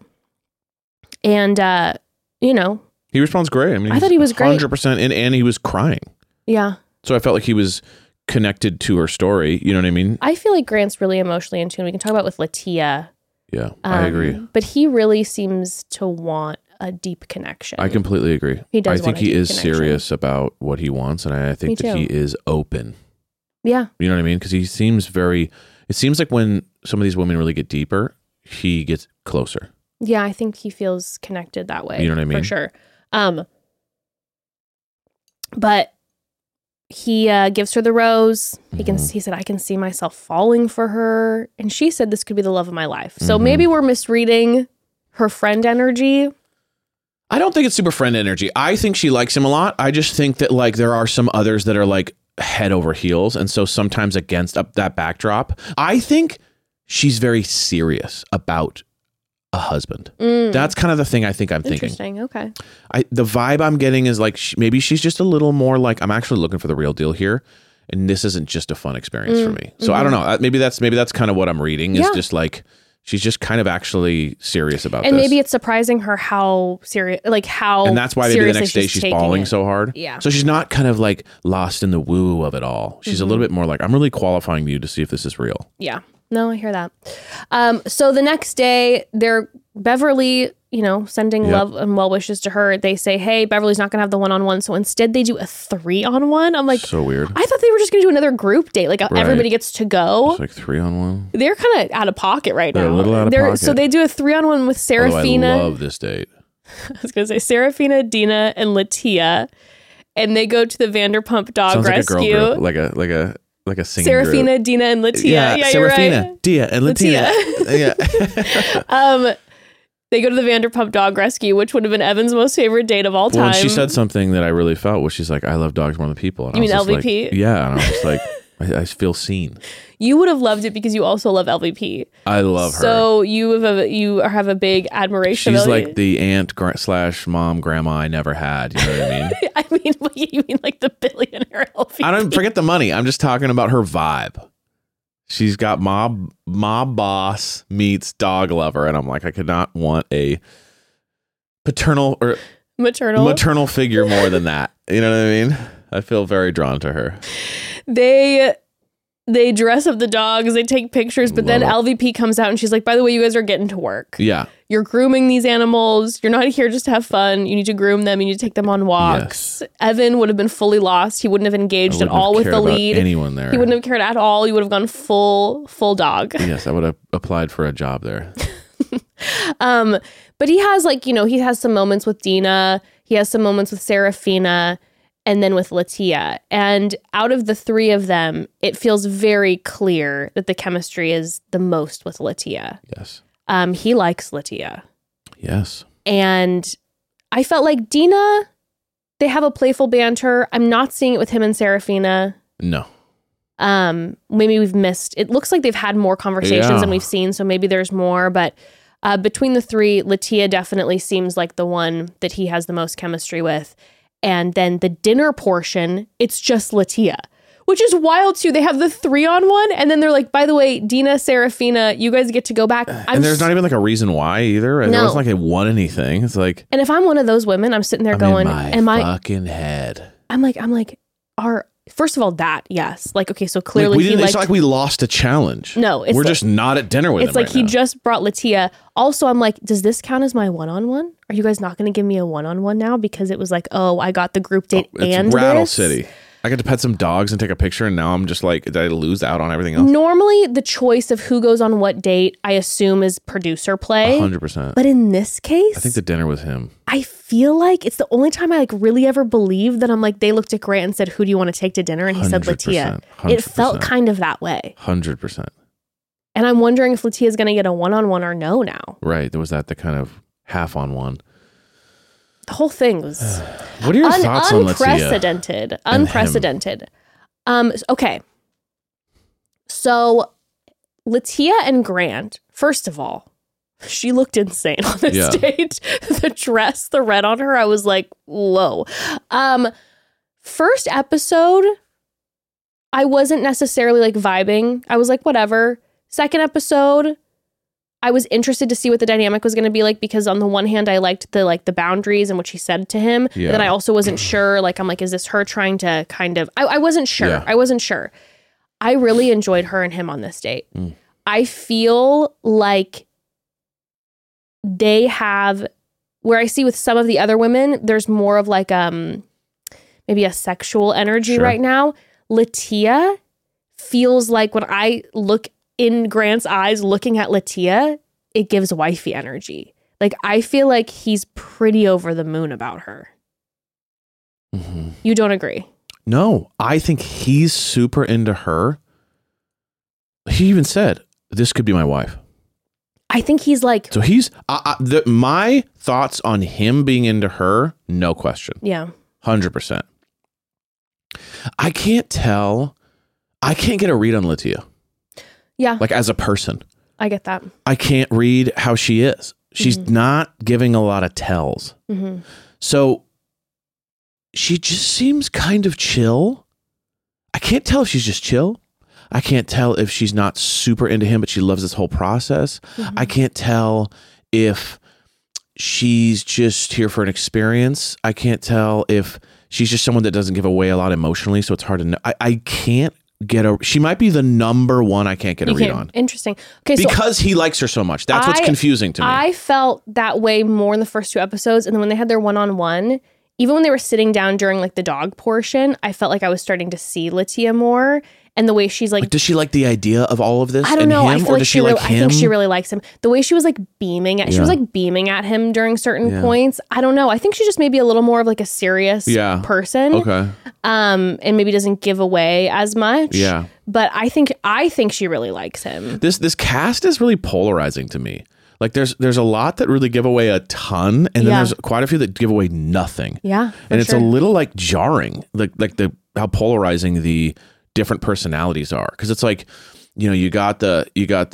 And, you know, He responds great. I mean, I thought he was great. 100% and he was crying. yeah. So I felt like he was connected to her story. You know what I mean? I feel like Grant's really emotionally in tune. We can talk about with Latia. Yeah, I agree. But he really seems to want a deep connection. I completely agree. He does I think want a he deep is connection. serious about what he wants, and I think Me that too. he is open. Yeah. You know what I mean? Because he seems very. It seems like when some of these women really get deeper, he gets closer. Yeah, I think he feels connected that way. You know what I mean? For sure. But he gives her the rose. He said, I can see myself falling for her. And she said this could be the love of my life. So maybe we're misreading her friend energy. I don't think it's super friend energy. I think she likes him a lot. I just think that like there are some others that are like head over heels, and so sometimes against that backdrop, I think she's very serious about a husband. That's kind of the thing I think I'm thinking. Interesting. Okay. The vibe I'm getting is like maybe she's just a little more like I'm actually looking for the real deal here, and this isn't just a fun experience for me. So I don't know. Maybe that's kind of what I'm reading is Yeah. just like she's just kind of actually serious about And this. maybe it's surprising her how serious, like how And that's why maybe the seriously next day she's taking bawling it. so hard. Yeah. So she's not kind of like lost in the woo of it all. She's a little bit more like, I'm really qualifying you to see if this is real. Yeah. No, I hear that. So the next day, they're Beverly, sending Yep. love and well wishes to her. They say, hey, Beverly's not going to have the 1-on-1. So instead they do a 3-on-1. I'm like, So weird. I thought they were just going to do another group date. Like everybody gets to go. It's like 3-on-1. They're kind of out of pocket right They're now. a little out of pocket. So they do a 3-on-1 with Although Serafina. I love this date. I was going to say Serafina, Dina, and Latia. and they go to the Vanderpump Dog Sounds Rescue. like a girl group, like a singing Serafina, group. Dina, and Latia. Yeah, You're Serafina, right. Dia, and Latina. Yeah. They go to the Vanderpump Dog Rescue, which would have been Evan's most favorite date of all time. Well, she said something that I really felt, where she's like, I love dogs more than people. And You I was mean just LVP? Like, yeah. And I was just like, I feel seen. You would have loved it because you also love LVP. I love her. So you have a big admiration. She's of like the aunt / mom, grandma I never had. You know what I mean? I mean, you mean like the billionaire LVP? I don't forget the money. I'm just talking about her vibe. She's got mob boss meets dog lover. And I'm like, I could not want a paternal or maternal figure more than that. You know what I mean? I feel very drawn to her. They dress up the dogs, they take pictures, but then LVP comes out and she's like, by the way, you guys are getting to work. Yeah. You're grooming these animals. You're not here just to have fun. You need to groom them. You need to take them on walks. Yes. Evan would have been fully lost. He wouldn't have engaged at all with the lead. Anyone there. He wouldn't have cared at all. He would have gone full dog. Yes, I would have applied for a job there. But he has he has some moments with Dina. He has some moments with Serafina. And then with Latia. And out of the three of them, it feels very clear that the chemistry is the most with Latia. Yes. He likes Latia. Yes. And I felt like Dina, they have a playful banter. I'm not seeing it with him and Serafina. No. Maybe we've missed. It looks like they've had more conversations than we've seen, so maybe there's more. But between the three, Latia definitely seems like the one that he has the most chemistry with. And then the dinner portion, it's just Latia, which is wild too. They have the 3-on-1, and then they're like, by the way, Dina, Serafina, you guys get to go back. And there's not even like a reason why either. No. There wasn't like it won anything. It's like, and if I'm one of those women, I'm sitting there going, in my fucking head. I'm like, first of all, that, yes. Like, okay, so clearly it's not like we lost a challenge. No, we're just not at dinner with him. It's like he just brought Latia. Also, I'm like, does this count as my one-on-one? Are you guys not going to give me a one-on-one now? Because it was like, oh, I got the group date and Rattle this. City. I got to pet some dogs and take a picture, and now I'm just like, did I lose out on everything else? Normally, the choice of who goes on what date, I assume, is producer play. 100%. But in this case, I think the dinner was him. I feel like it's the only time I really ever believed that I'm like, they looked at Grant and said, who do you want to take to dinner? And he said Latia. 100%. It felt kind of that way. 100%. And I'm wondering if Latia is going to get a one-on-one or no now. Right. There was the kind of half-on-one. The whole thing was what are your thoughts on Latia? Unprecedented. Okay. So Latia and Grant, first of all, she looked insane on this date. The dress, the red on her, I was like, whoa. First episode, I wasn't necessarily like vibing. I was like, whatever. Second episode, I was interested to see what the dynamic was going to be like, because on the one hand, I liked the boundaries and what she said to him. Yeah. But then I also wasn't sure. Like, I'm like, is this her trying to kind of, I wasn't sure. Yeah. I wasn't sure. I really enjoyed her and him on this date. I feel like they have, where I see with some of the other women, there's more of like, maybe a sexual energy right now. Latia feels like when I look in Grant's eyes looking at Latia, it gives wifey energy. Like, I feel like he's pretty over the moon about her. Mm-hmm. You don't agree? No, I think he's super into her. He even said, this could be my wife. I think he's like... So he's... my thoughts on him being into her, no question. Yeah. 100%. I can't tell. I can't get a read on Latia. Yeah. Like, as a person. I get that. I can't read how she is. She's not giving a lot of tells. Mm-hmm. So she just seems kind of chill. I can't tell if she's just chill. I can't tell if she's not super into him, but she loves this whole process. Mm-hmm. I can't tell if she's just here for an experience. I can't tell if she's just someone that doesn't give away a lot emotionally, so it's hard to know. I can't get she might be the number one I can't get a read on. Interesting. Okay, because he likes her so much. That's what's confusing to me. I felt that way more in the first 2 episodes, and then when they had their one-on-one, even when they were sitting down during like the dog portion, I felt like I was starting to see Latia more. And the way she's like, Does she like the idea of all of this? I don't and know. Him, I feel or like does she like him? I think she really likes him. The way she was like beaming at, she was like beaming at him during certain points. I don't know. I think she's just maybe a little more of like a serious person. Okay. And maybe doesn't give away as much. Yeah. But I think she really likes him. This cast is really polarizing to me. Like there's a lot that really give away a ton, and then there's quite a few that give away nothing. Yeah. And it's a little like jarring, like how polarizing the different personalities are, because it's like, you know, you got the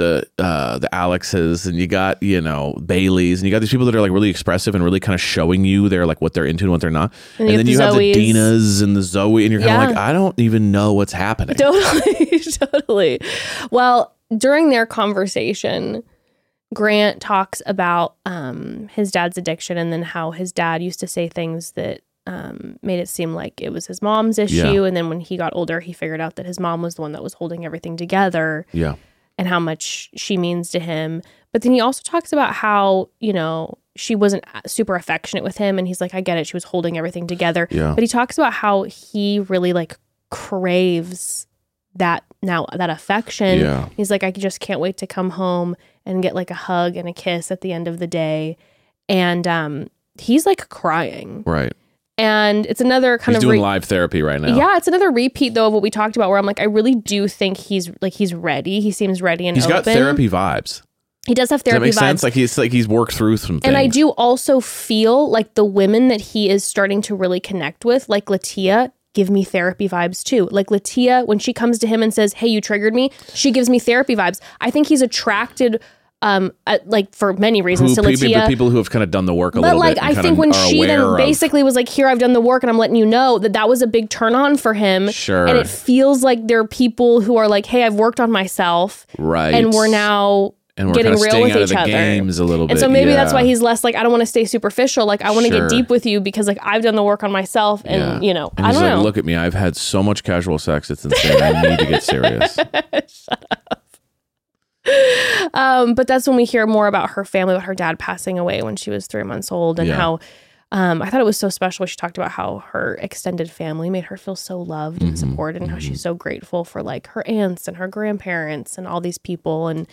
Alexes, and you got, you know, Baileys, and you got these people that are like really expressive and really kind of showing you they're like what they're into and what they're not. And then you have the Dinas and the Zoe, and you're kind of like, I don't even know what's happening. Totally. Well, during their conversation, Grant talks about his dad's addiction, and then how his dad used to say things that made it seem like it was his mom's issue. Yeah. And then when he got older, he figured out that his mom was the one that was holding everything together. Yeah. And how much she means to him. But then he also talks about how, you know, she wasn't super affectionate with him. And he's like, I get it. She was holding everything together. Yeah. But he talks about how he really like craves that affection. Yeah. He's like, I just can't wait to come home and get like a hug and a kiss at the end of the day. And he's like crying. Right. And it's another kind he's doing live therapy right now. Yeah, it's another repeat though of what we talked about, where I'm like, I really do think he's ready. He seems ready and he's open. got therapy vibes. He does have therapy Does that make vibes. sense? Like he's worked through some things. And I do also feel like the women that he is starting to really connect with, like Latia, give me therapy vibes too. Like Latia, when she comes to him and says, hey, you triggered me, she gives me therapy vibes. I think he's attracted like for many reasons to Latia. People who have kind of done the work a little bit. But like I think when she then basically was like, here, I've done the work and I'm letting you know, that was a big turn on for him. Sure. And it feels like there are people who are like, hey, I've worked on myself. Right. And we're now getting real with each other. Games a little bit. And so maybe that's why he's less like, I don't want to stay superficial. Like I want to Sure. get deep with you because like I've done the work on myself and you know, and I don't know. Look at me. I've had so much casual sex. It's insane. I need to get serious. Shut up. But that's when we hear more about her family, about her dad passing away when she was 3 months old, and how I thought it was so special. She talked about how her extended family made her feel so loved and supported, and how she's so grateful for like her aunts and her grandparents and all these people. And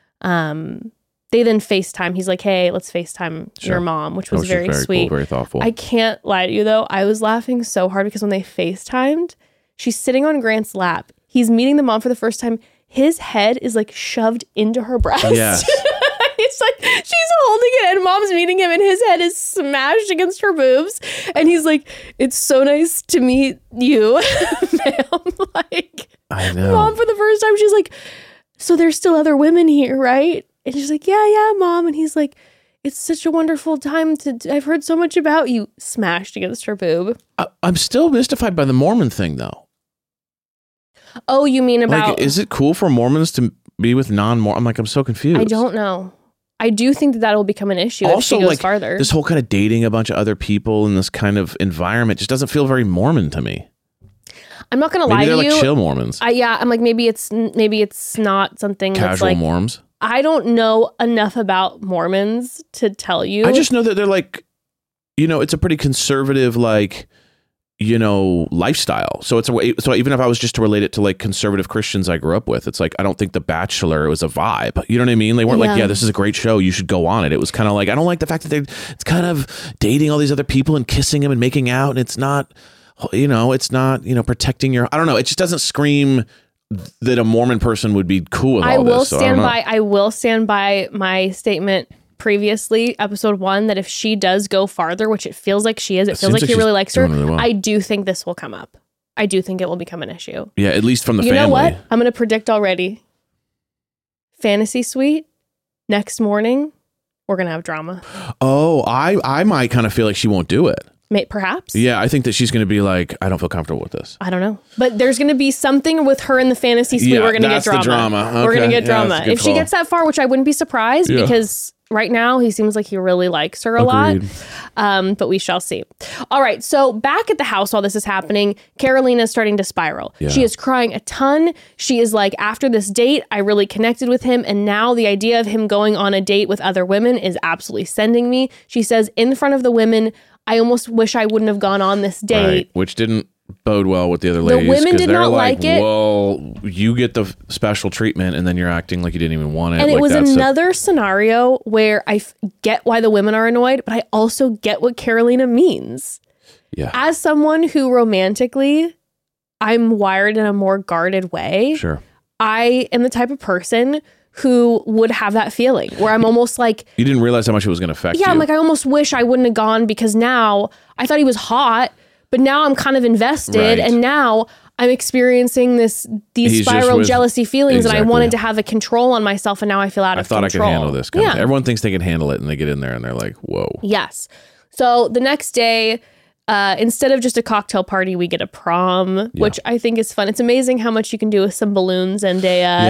they then FaceTime. He's like, hey, let's FaceTime your mom, which was very sweet. Cool, very thoughtful. I can't lie to you though. I was laughing so hard because when they FaceTimed, she's sitting on Grant's lap. He's meeting the mom for the first time. His head is like shoved into her breast. Yes. It's like she's holding it and mom's meeting him and his head is smashed against her boobs. And he's like, it's so nice to meet you, ma'am. Like, I know. Mom, for the first time, she's like, so there's still other women here, right? And she's like, yeah, mom. And he's like, it's such a wonderful time I've heard so much about you. Smashed against her boob. I'm still mystified by the Mormon thing though. Oh, you mean about... Like, is it cool for Mormons to be with non-Mormon? I'm so confused. I don't know. I do think that will become an issue also, if she goes farther. This whole kind of dating a bunch of other people in this kind of environment just doesn't feel very Mormon to me. I'm not going to lie to you. Maybe they're like chill Mormons. I'm like, maybe it's not something Casual that's like... Mormons? I don't know enough about Mormons to tell you. I just know that they're like, you know, it's a pretty conservative, like... you know, lifestyle. So it's a way, so even if I was just to relate it to like conservative Christians I grew up with, it's like, I don't think The Bachelor was a vibe. You know what I mean? They weren't like, yeah, this is a great show, you should go on it. It was kind of like, I don't like the fact that it's kind of dating all these other people and kissing them and making out. And it's not, you know, protecting your, I don't know. It just doesn't scream that a Mormon person would be cool with all this. I will stand by my statement previously, episode 1, that if she does go farther, which it feels like she is, it feels like he really likes her. Really well. I do think this will come up. I do think it will become an issue. Yeah, at least from the family. You know what? I'm going to predict already. Fantasy suite, next morning, we're going to have drama. Oh, I might kind of feel like she won't do it. Perhaps. Yeah, I think that she's going to be like, I don't feel comfortable with this. I don't know. But there's going to be something with her in the fantasy suite. We're going to get drama. The drama. Okay. We're going to get drama. If she gets that far, which I wouldn't be surprised because right now he seems like he really likes her a lot. But we shall see. All right. So back at the house while this is happening, Carolina is starting to spiral. Yeah. She is crying a ton. She is like, after this date, I really connected with him. And now the idea of him going on a date with other women is absolutely sending me. She says in front of the women, I almost wish I wouldn't have gone on this date. Right. Which didn't bode well with the other ladies. women 'cause did they're not like, like it. well, you get the special treatment and then you're acting like you didn't even want it. And it Like, was that's another scenario where I get why the women are annoyed, but I also get what Carolina means. yeah, As someone who romantically, I'm wired in a more guarded way. sure. I am the type of person who would have that feeling where I'm almost like, You didn't realize how much it was going to affect you. yeah, I'm like, I almost wish I wouldn't have gone because now I thought he was hot, but now I'm kind of invested Right. and now I'm experiencing these He's just spiral with- jealousy feelings and I Exactly. wanted to have a control on myself and now I feel out I of thought control. I could handle this. Kind of Yeah. thing. Everyone thinks they can handle it, and they get in there and they're like, "Whoa." Yes. So the next day, instead of just a cocktail party, we get a prom, which I think is fun. It's amazing how much you can do with some balloons and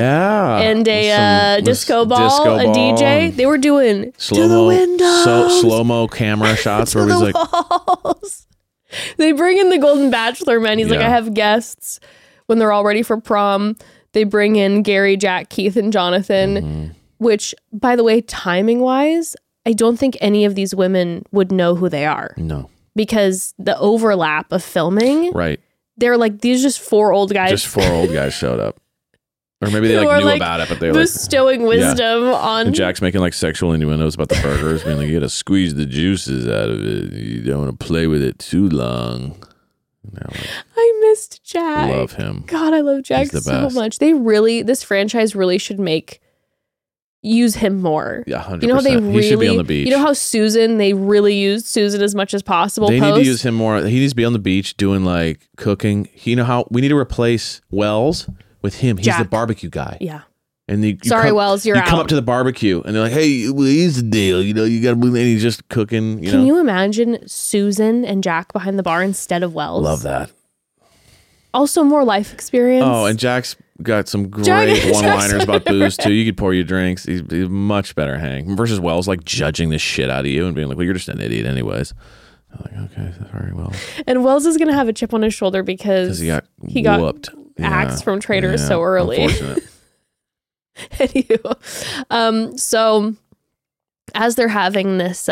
a disco ball, a DJ. They were doing to the windows, slow-mo camera shots where to he's the like, walls. They bring in the Golden Bachelor man. He's like, Yeah. I have guests when they're all ready for prom. They bring in Gary, Jack, Keith, and Jonathan, Mm-hmm. which, by the way, timing wise, I don't think any of these women would know who they are no, because the overlap of filming, right. they're like, these are just four old guys Just 4 old guys showed up. Or maybe they who like are, knew like, about it, but they were like, bestowing wisdom on. and Jack's making like sexual innuendos about the burgers, being like, you gotta squeeze the juices out of it. You don't want to play with it too long. And they're like, I missed Jack. love him. God, I love Jack He's the so best. much. This franchise really should use him more. Yeah, 100%. You know how they really, he should be on the beach. you know how Susan, they really used Susan as much as possible. They need post? to use him more. He needs to be on the beach doing like cooking. You know how we need to replace Wells with him. He's the Jack. barbecue guy. Yeah. And you Sorry, come, Wells, you're you come out. up to the barbecue and they're like, "Hey, well, here's the deal. You know, you got to move." And he's just cooking. Can you imagine Susan and Jack behind the bar instead of Wells? Love that. Also, more life experience. Oh, and Jack's got some great Jack- one-liners about booze too. You could pour your drinks. He's much better hang versus Wells like judging the shit out of you and being like, "Well, you're just an idiot, anyways." I'm like, okay, sorry, Wells, And Wells is gonna have a chip on his shoulder because because he got got whooped, axed from Traitors so early. Unfortunate. Anywho, so as they're having this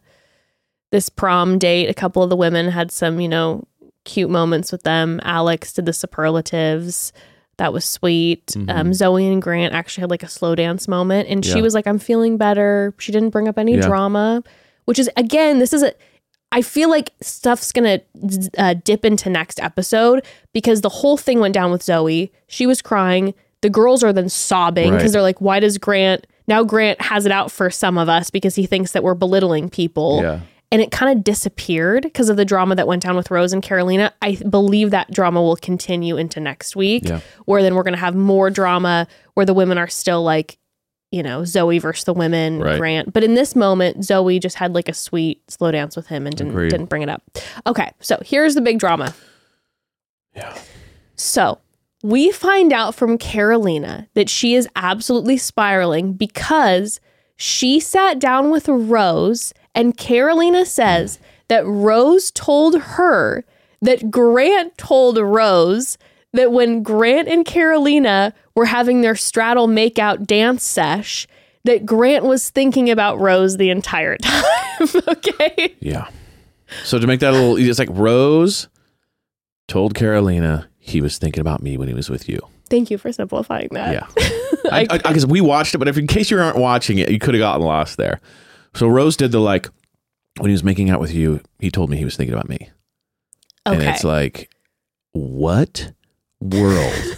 prom date, a couple of the women had some, cute moments with them. Alex did the superlatives. That was sweet. Mhm. Zoe and Grant actually had like a slow dance moment, and she Yeah. was like, "I'm feeling better." She didn't bring up any Yeah. drama, which is, again, I feel like stuff's gonna dip into next episode because the whole thing went down with Zoe. She was crying. The girls are then sobbing because Right. they're like, why does Grant has it out for some of us because he thinks that we're belittling people. Yeah. And it kind of disappeared because of the drama that went down with Rose and Carolina. I believe that drama will continue into next week, Yeah. where then we're going to have more drama where the women are still like, Zoe versus the women, Right. Grant. But in this moment, Zoe just had like a sweet slow dance with him and Agreed. didn't bring it up. Okay, so here's the big drama. Yeah. So we find out from Carolina that she is absolutely spiraling because she sat down with Rose and Carolina says that Rose told her that Grant told Rose that when Grant and Carolina were having their straddle makeout dance sesh, that Grant was thinking about Rose the entire time. Okay. Yeah. So to make that a little, it's like Rose told Carolina he was thinking about me when he was with you. Thank you for simplifying that. Yeah. Because we watched it, but if in case you aren't watching it, you could have gotten lost there. So Rose did the like, when he was making out with you, he told me he was thinking about me. Okay. And it's like, what world?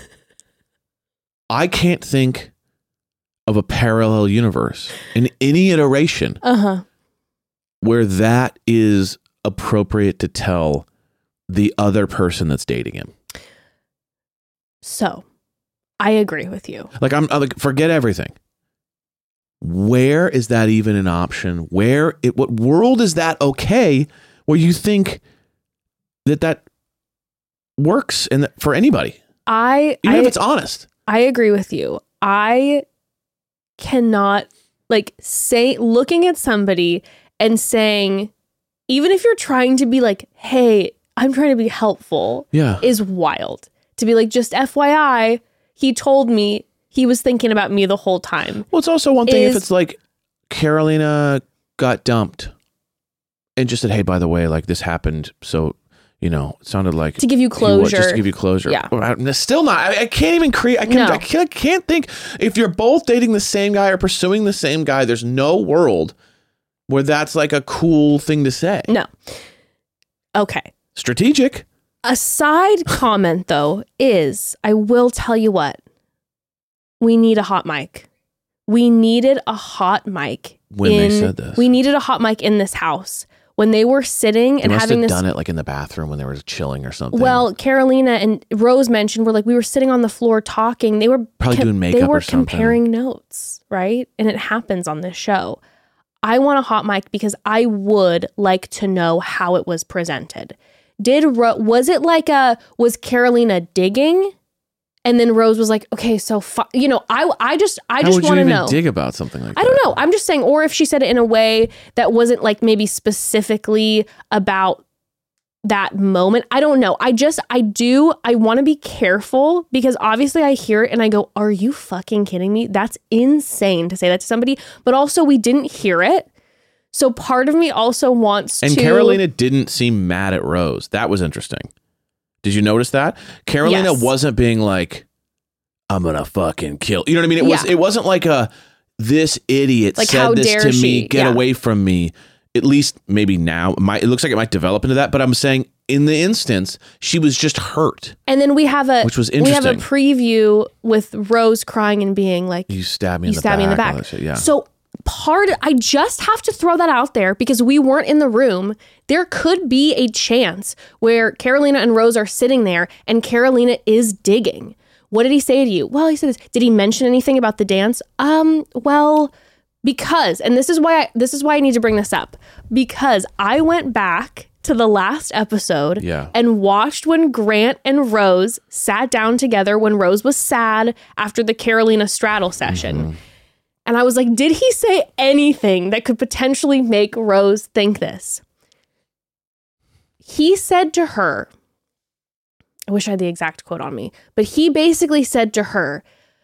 I can't think of a parallel universe in any iteration where that is appropriate to tell the other person that's dating him. So, I agree with you. Like, I'm like, forget everything. Where is that even an option? What world is that okay where you think that works and for anybody? Even if it's honest. I agree with you. I cannot looking at somebody and saying, even if you're trying to be like, hey, I'm trying to be helpful, Yeah. is wild. To be like, just FYI, he told me he was thinking about me the whole time. Well, it's also one thing if it's like Carolina got dumped and just said, hey, by the way, like this happened. So, it sounded like To give you closure. Just to give you closure. Yeah. Still not. I can't even create. I can't think. If you're both dating the same guy or pursuing the same guy, there's no world where that's like a cool thing to say. No. Okay. Strategic. A side comment, though, is I will tell you what. We need a hot mic. We needed a hot mic. When they said this. We needed a hot mic in this house. When they were sitting and having this. They must have done it like in the bathroom when they were chilling or something. Well, Carolina and Rose mentioned we were sitting on the floor talking. They were probably doing makeup They were or something. comparing notes, right? And it happens on this show. I want a hot mic because I would like to know how it was presented. Was it like was Carolina digging? And then Rose was like, okay, so, I just want to know. Dig about something like that? I don't know. I'm just saying, or if she said it in a way that wasn't like maybe specifically about that moment. I don't know. I want to be careful because obviously I hear it and I go, are you fucking kidding me? That's insane to say that to somebody. But also we didn't hear it. So part of me also wants to. And Carolina didn't seem mad at Rose. That was interesting. Did you notice that? Carolina wasn't being like, I'm going to fucking kill. You know what I mean? It wasn't like this idiot like, said this to me, she? get away from me. At least maybe now. It looks like it might develop into that. But I'm saying in the instance, she was just hurt. And then which was interesting. We have a preview with Rose crying and being like, you stabbed me in the back. Yeah. So I just have to throw that out there because we weren't in the room. There could be a chance where Carolina and Rose are sitting there and Carolina is digging. What did he say to you? Well, he said this. Did he mention anything about the dance? Well, because, and this is why I need to bring this up, because I went back to the last episode and watched when Grant and Rose sat down together when Rose was sad after the Carolina straddle session. Mm-hmm. And I was like, did he say anything that could potentially make Rose think this? He said to her, I wish I had the exact quote on me, but he basically said to her,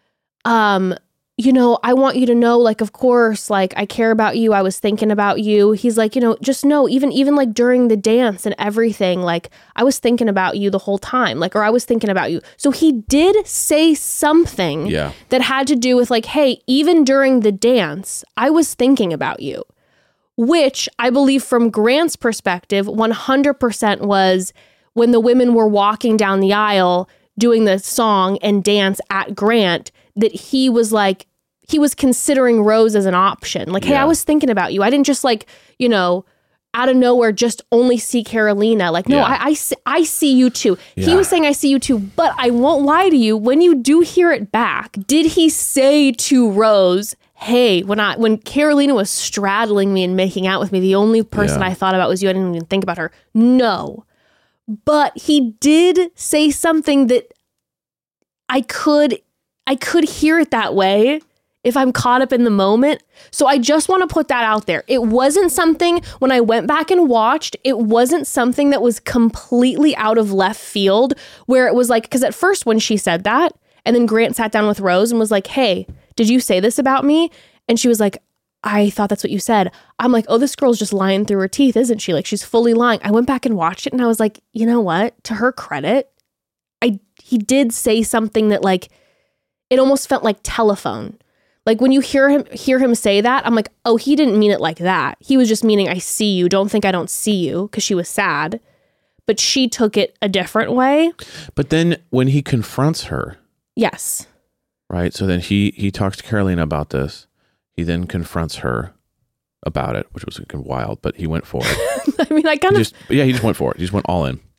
I want you to know, like, of course, like, I care about you. I was thinking about you. He's like, just know, even like during the dance and everything, like, I was thinking about you the whole time, like, or I was thinking about you. So he did say something that had to do with like, hey, even during the dance, I was thinking about you, which I believe from Grant's perspective, 100% was when the women were walking down the aisle doing the song and dance at Grant, that he was like, he was considering Rose as an option. Like, hey, I was thinking about you. I didn't just like, out of nowhere, just only see Carolina. Like, no, I see you too. Yeah. He was saying, I see you too, but I won't lie to you. When you do hear it back, did he say to Rose, hey, when Carolina was straddling me and making out with me, the only person I thought about was you. I didn't even think about her. No, but he did say something that I could hear it that way if I'm caught up in the moment. So I just want to put that out there. It wasn't something, when I went back and watched, it wasn't something that was completely out of left field where it was like, because at first when she said that, and then Grant sat down with Rose and was like, hey, did you say this about me? And she was like, I thought that's what you said. I'm like, oh, this girl's just lying through her teeth, isn't she? Like, she's fully lying. I went back and watched it and I was like, you know what? To her credit, he did say something that like, it almost felt like telephone. Like when you hear him say that, I'm like, oh, he didn't mean it like that. He was just meaning, I see you. Don't think I don't see you, because she was sad. But she took it a different way. But then when he confronts her. Yes. Right. So then he talks to Carolina about this. He then confronts her about it, which was wild, but he went for it. I mean, he just went for it. He just went all in.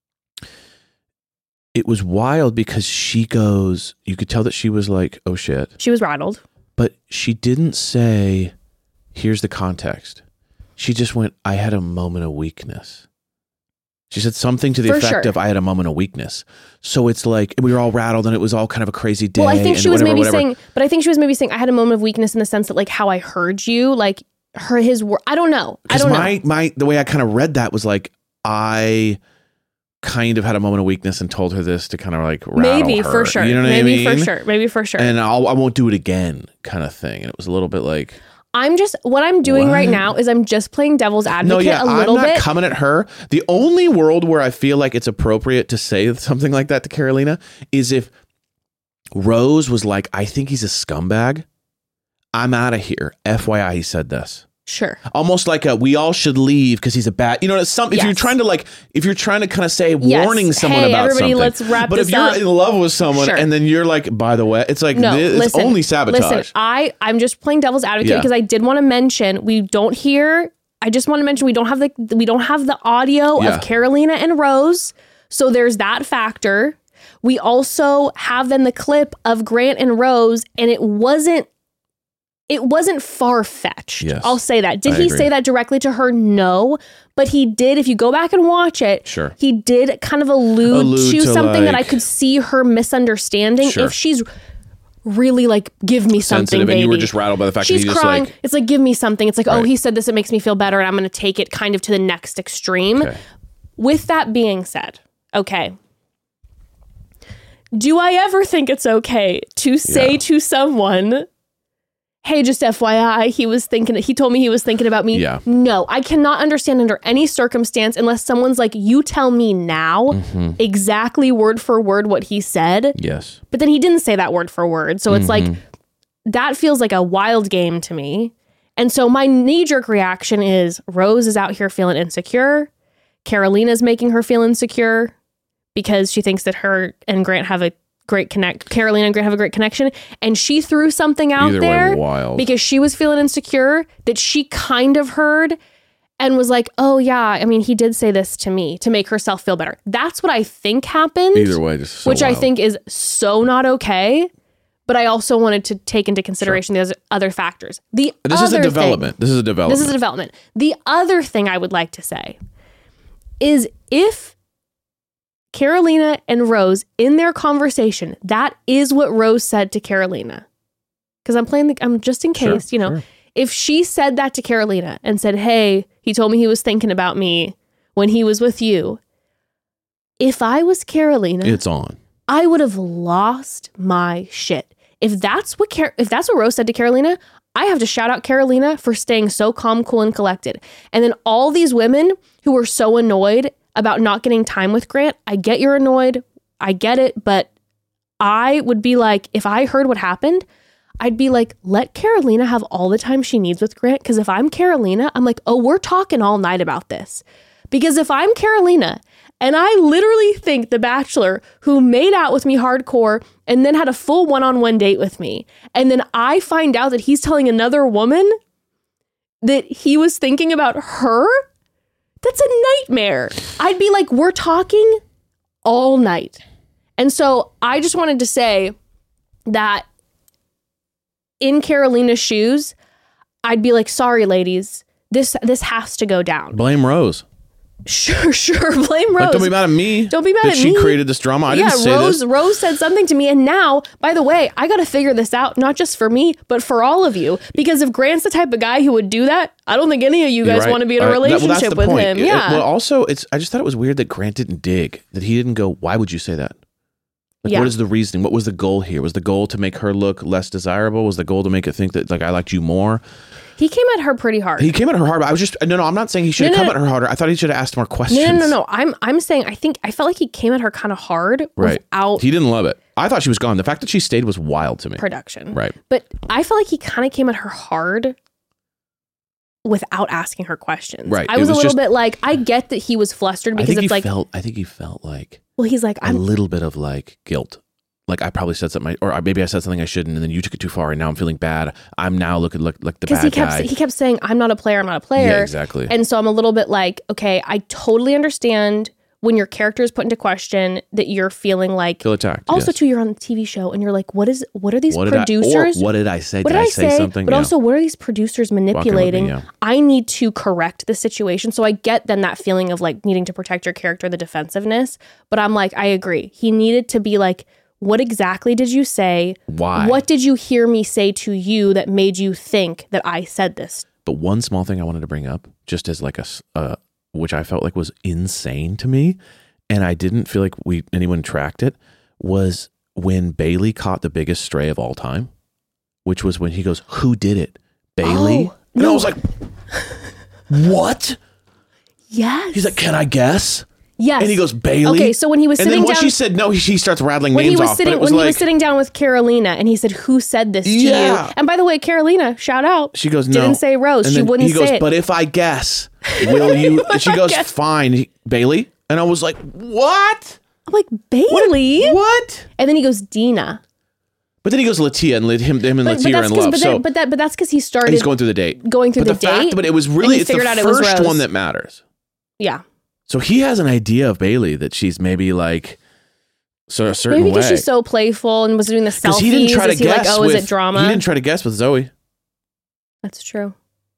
It was wild because she goes, you could tell that she was like, oh shit. She was rattled. But she didn't say, here's the context. She just went, I had a moment of weakness. She said something to the effect of, I had a moment of weakness. So it's like, we were all rattled and it was all kind of a crazy day. Well, I think she was maybe saying, I had a moment of weakness in the sense that like how I heard you, like his word. I don't know. The way I kind of read that was like, I kind of had a moment of weakness and told her this to kind of like rattle her. For sure. You know what I mean? Maybe for sure. And I won't do it again kind of thing. And it was a little bit like, what I'm doing right now is I'm just playing devil's advocate a little I'm not bit. coming at her. The only world where I feel like it's appropriate to say something like that to Carolina is if Rose was like, I think he's a scumbag. I'm out of here. FYI, he said this. Sure. Almost like we all should leave because he's a bad, it's something. Yes. If you're trying to kind of say Yes. warning someone Hey, about everybody, something. let's wrap but this if you're up. in love with someone Sure. and then you're like, by the way, it's like, No, it's listen, only sabotage. Listen, I'm just playing devil's advocate Yeah. because I did want to mention we don't have the audio Yeah. of Carolina and Rose. So there's that factor. We also have then the clip of Grant and Rose, and it wasn't far-fetched. Yes, I'll say that. Did I he agree. say that directly to her? No. But he did, if you go back and watch it, Sure. he did kind of allude to to, something that I like- could see her misunderstanding. Sure. If she's really like, give me something, sensitive, baby. and you were just rattled by the fact She's that he just crying. like, It's like, give me something. It's like, oh, Right. he said this. It makes me feel better. And I'm going to take it kind of to the next extreme. okay. With that being said, okay. Do I ever think it's okay to say to someone, hey, just FYI, he told me he was thinking about me. Yeah. No, I cannot understand under any circumstance unless someone's like, you tell me now exactly word for word what he said. Yes. But then he didn't say that word for word. So it's like, that feels like a wild game to me. And so my knee-jerk reaction is Rose is out here feeling insecure. Carolina's making her feel insecure because she thinks that her and Grant have a great Carolina and Grant have a great connection. And she threw something out Either way, there wild. because she was feeling insecure that she kind of heard and was like, oh yeah, I mean, he did say this to me to make herself feel better. That's what I think happened. Either way, just so which I wild. think is so not okay. But I also wanted to take into consideration the other factors. This is a development. This is a development. The other thing I would like to say is if Carolina and Rose in their conversation, that is what Rose said to Carolina. Because I'm just in case, Sure. if she said that to Carolina and said, hey, he told me he was thinking about me when he was with you. If I was Carolina, It's on. I would have lost my shit. If that's what Rose said to Carolina, I have to shout out Carolina for staying so calm, cool, and collected. And then all these women who were so annoyed about not getting time with Grant, I get you're annoyed. I get it. But I would be like, if I heard what happened, I'd be like, let Carolina have all the time she needs with Grant. Because if I'm Carolina, I'm like, oh, we're talking all night about this. Because if I'm Carolina and I literally think the Bachelor who made out with me hardcore and then had a full one-on-one date with me, and then I find out that he's telling another woman that he was thinking about her, that's a nightmare. I'd be like, we're talking all night. And so I just wanted to say that in Carolina's shoes, I'd be like, sorry, ladies, this has to go down. Blame Rose. Sure. Blame Rose. Like, don't be mad at me. Don't be mad that at she me. created this drama. I didn't say this. Rose said something to me. And now, by the way, I got to figure this out, not just for me, but for all of you. Because if Grant's the type of guy who would do that, I don't think any of you guys You're right. want to be in a Well, that's relationship the with point. him. Yeah. Well, also, I just thought it was weird that Grant didn't dig, that he didn't go, why would you say that? Like, Yeah. what is the reasoning? What was the goal here? Was the goal to make her look less desirable? Was the goal to make it think that, like, I liked you more? He came at her pretty hard. He came at her hard, but I was just, no, I'm not saying he should have come at her harder. I thought he should have asked more questions. No. I'm saying I felt like he came at her kind of hard Right. without He didn't love it. I thought she was gone. The fact that she stayed was wild to me. production. Right. But I felt like he kind of came at her hard without asking her questions. Right. I It was a was little just- bit like, I get that he was flustered because it's like, I think he felt like well, he's like, a I'm little bit of like guilt. Like I probably said something, or maybe I said something I shouldn't, and then you took it too far, and now I'm feeling bad. I'm now looking like the because bad guy. he kept saying, I'm not a player. Yeah, exactly. And so I'm a little bit like, okay, I totally understand when your character is put into question that you're feeling like, Feel attacked. also yes. too, you're on the TV show and you're like, what are these What producers? what did I say? What did I say something? But Yeah. also, what are these producers manipulating? yeah. I need to correct the situation. So I get then that feeling of like needing to protect your character, the defensiveness. But I'm like, I agree. He needed to be like, what exactly did you say? Why? What did you hear me say to you that made you think that I said this? But one small thing I wanted to bring up, just as like which I felt like was insane to me, and I didn't feel like anyone tracked it, was when Bailey caught the biggest stray of all time, which was when he goes, "Who did it?" Bailey. Oh, And I was like, what? Yes. He's like, can I guess? Yes. And he goes, Bailey. Okay, so when he was and sitting then once down, she said no, he starts rattling when names he was off. sitting, but it was when like, he was sitting down with Carolina, and he said, "Who said this to Yeah. you?" And by the way, Carolina, shout out. she goes, no. Didn't say Rose. And She then wouldn't he goes, say it. but if I guess, will you? And she goes, fine, Bailey. And I was like, what? I'm like, Bailey. What? And then he goes, Dina. But then he goes Latia, and him and But Latia are that's in 'cause- love. but, So but that's because he started and he's going through the date. going through but the date. But it was and really he it's the figured out it was first Rose. one that matters. Yeah. So he has an idea of Bailey that she's maybe like so a certain Maybe because way. she's so playful and was doing the selfies. Because he didn't try to Is he guess. like, oh, is it drama? He didn't try to guess with Zoe. That's true.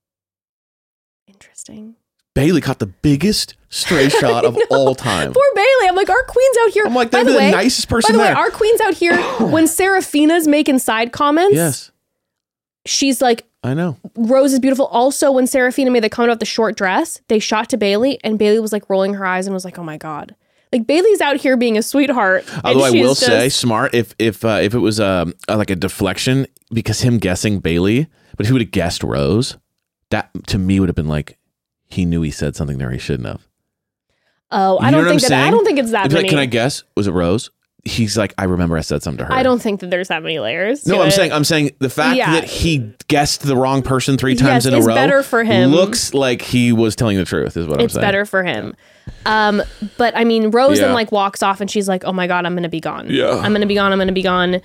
Interesting. Bailey caught the biggest stray shot of all time. Poor Bailey. I'm like, our queen's out here. I'm like, by they'd the be way, the nicest person By the way, there. our queen's out here when Serafina's making side comments. Yes, She's like, I know. Rose is beautiful. Also, when Serafina made the comment about the short dress, they shot to Bailey, and Bailey was like rolling her eyes and was like, "Oh my god!" Like Bailey's out here being a sweetheart. Although I and she's will just- say, smart if it was like a deflection because him guessing Bailey, but if he would have guessed Rose, that to me would have been like he knew he said something there he shouldn't have. oh, I You know don't what think I'm that. I saying? don't think it's that He'd be many. like, can I guess? Was it Rose? He's like, I remember I said something to her. I don't think that there's that many layers. No, to I'm it. saying the fact Yeah. that he guessed the wrong person 3 times Yes, in a it's row better for him. looks like he was telling the truth is what I'm It's saying. better for him. But I mean, Rose Yeah. then like walks off and she's like, "Oh my god, I'm gonna be gone. Yeah. I'm gonna be gone. I'm gonna be gone."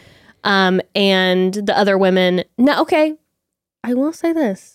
And the other women, no, okay. I will say this.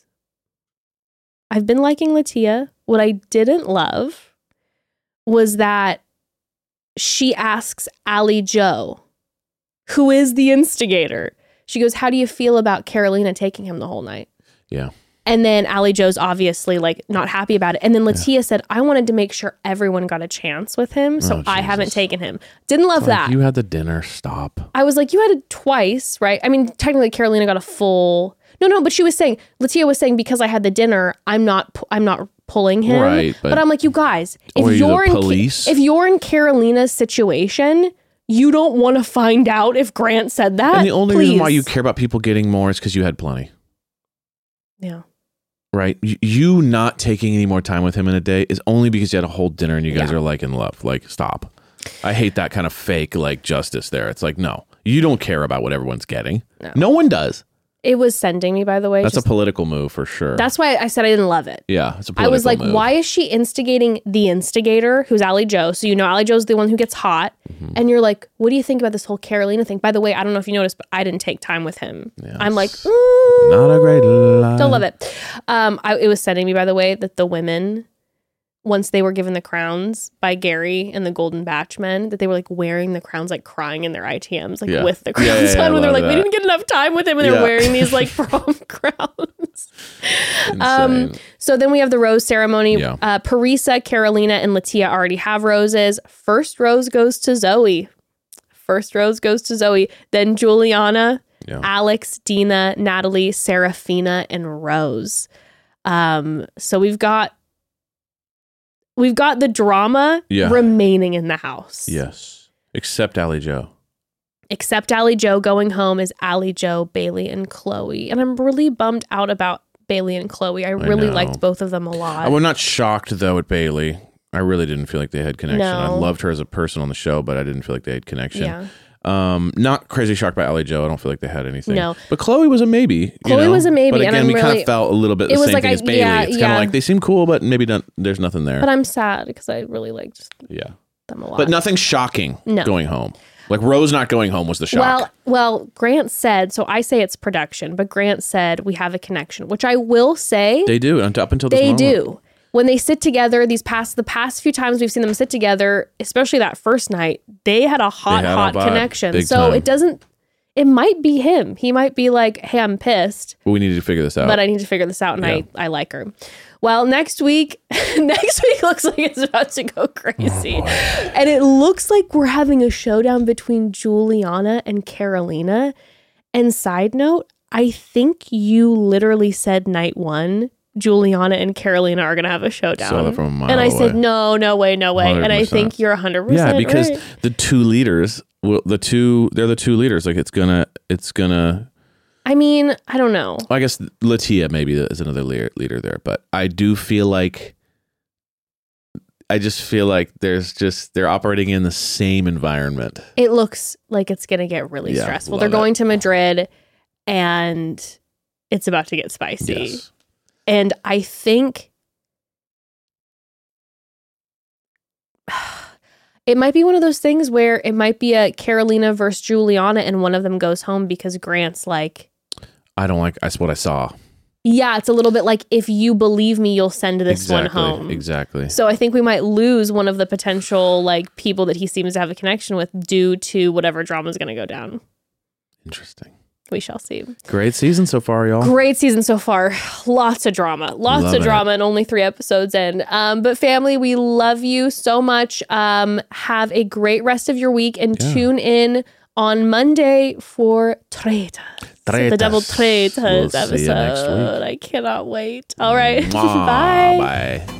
I've been liking Latia. What I didn't love was that she asks Allie Joe, who is the instigator. She goes, "How do you feel about Carolina taking him the whole night?" Yeah. And then Allie Joe's obviously like not happy about it. And then Latia said, "I wanted to make sure everyone got a chance with him, so Oh, I Jesus. haven't taken him." Didn't love that. You had the dinner. Stop. I was like, you had it twice, right? I mean, technically Carolina got a full. No, but she was saying, Latia was saying, because I had the dinner, I'm not pulling him. Right, but but- I'm like, you guys, Or if you're you're the in police? if you're in Carolina's situation, you don't want to find out if Grant said that. And the only reason why Please. you care about people getting more is because you had plenty. Yeah. Right? You not taking any more time with him in a day is only because you had a whole dinner and you guys Yeah. are like in love. Like, stop. I hate that kind of fake like justice there. It's like, no, you don't care about what everyone's getting. No one does. It was sending me, by the way. That's just- a political move for sure. That's why I said I didn't love it. yeah, it's a I political was like, move. why is she instigating the instigator, who's Allie Joe? So you know Allie Joe's the one who gets hot. Mm-hmm. And you're like, what do you think about this whole Carolina thing? By the way, I don't know if you noticed, but I didn't take time with him. Yeah, I'm like, not a great lie. don't love it. It was sending me, by the way, that the women, once they were given the crowns by Gary and the Golden Batch men, that they were like wearing the crowns, like crying in their ITMs, like Yeah. with the Yeah, crowns yeah, on. I When they're love like, we that. didn't get enough time with him, and Yeah. they're wearing these like prom crowns. Insane. So then we have the rose ceremony. Yeah. Parisa, Carolina, and Latia already have roses. First rose goes to Zoe. Then Juliana, Yeah. Alex, Dina, Natalie, Serafina, and Rose. So we've got the drama Yeah. remaining in the house. Yes. Except Allie Joe. Except Allie Joe going home is Allie Joe, Bailey, and Chloe. And I'm really bummed out about Bailey and Chloe. I really know. liked both of them a lot. I'm not shocked though at Bailey. I really didn't feel like they had connection. I No. loved her as a person on the show, but I didn't feel like they had connection. Yeah. Not crazy shocked by Allie Joe. I don't feel like they had anything. No. But Chloe was a maybe. Chloe was a maybe, But and again, I'm we kind really- of felt a little bit It the was same like thing as Bailey. yeah, It's kind yeah. of like they seem cool, but maybe there's nothing there. But I'm sad because I really liked yeah. them a lot. But nothing shocking No. going home. Like Rose not going home was the shock. Well, Grant said, so I say it's production, but Grant said we have a connection, which I will say They do up until this they moment. do. When they sit together, the past few times we've seen them sit together, especially that first night, they had a hot They had a vibe, connection. big So time. it might be him. He might be like, hey, I'm pissed, But we needed to figure this out. but I need to figure this out, and Yeah. I like her. Well, next week looks like it's about to go crazy. And it looks like we're having a showdown between Juliana and Carolina. And side note, I think you literally said night one, Juliana and Carolina are going to have a showdown. Saw that from a mile and I away. said, no way. And I 100%. think you're 100% yeah, because right. the two leaders, they're the two leaders. Like it's gonna I mean, I don't know. I guess Latia maybe is another leader there, but I do feel like they're operating in the same environment. It looks like it's going to get really stressful. They're going to Madrid and it's about to get spicy. Yes. And I think it might be one of those things where it might be a Carolina versus Juliana and one of them goes home because Grant's like, that's what I saw. Yeah, it's a little bit like, if you believe me, you'll send this one home. Exactly. So I think we might lose one of the potential like people that he seems to have a connection with due to whatever drama is going to go down. Interesting. We shall see. Great season so far, y'all. Great season so far. Lots of drama. Lots of drama and only 3 episodes in. But family, we love you so much. Have a great rest of your week and tune in on Monday for Traitors. The Double Traitors episode. See you next week. I cannot wait. All right. Bye. Bye.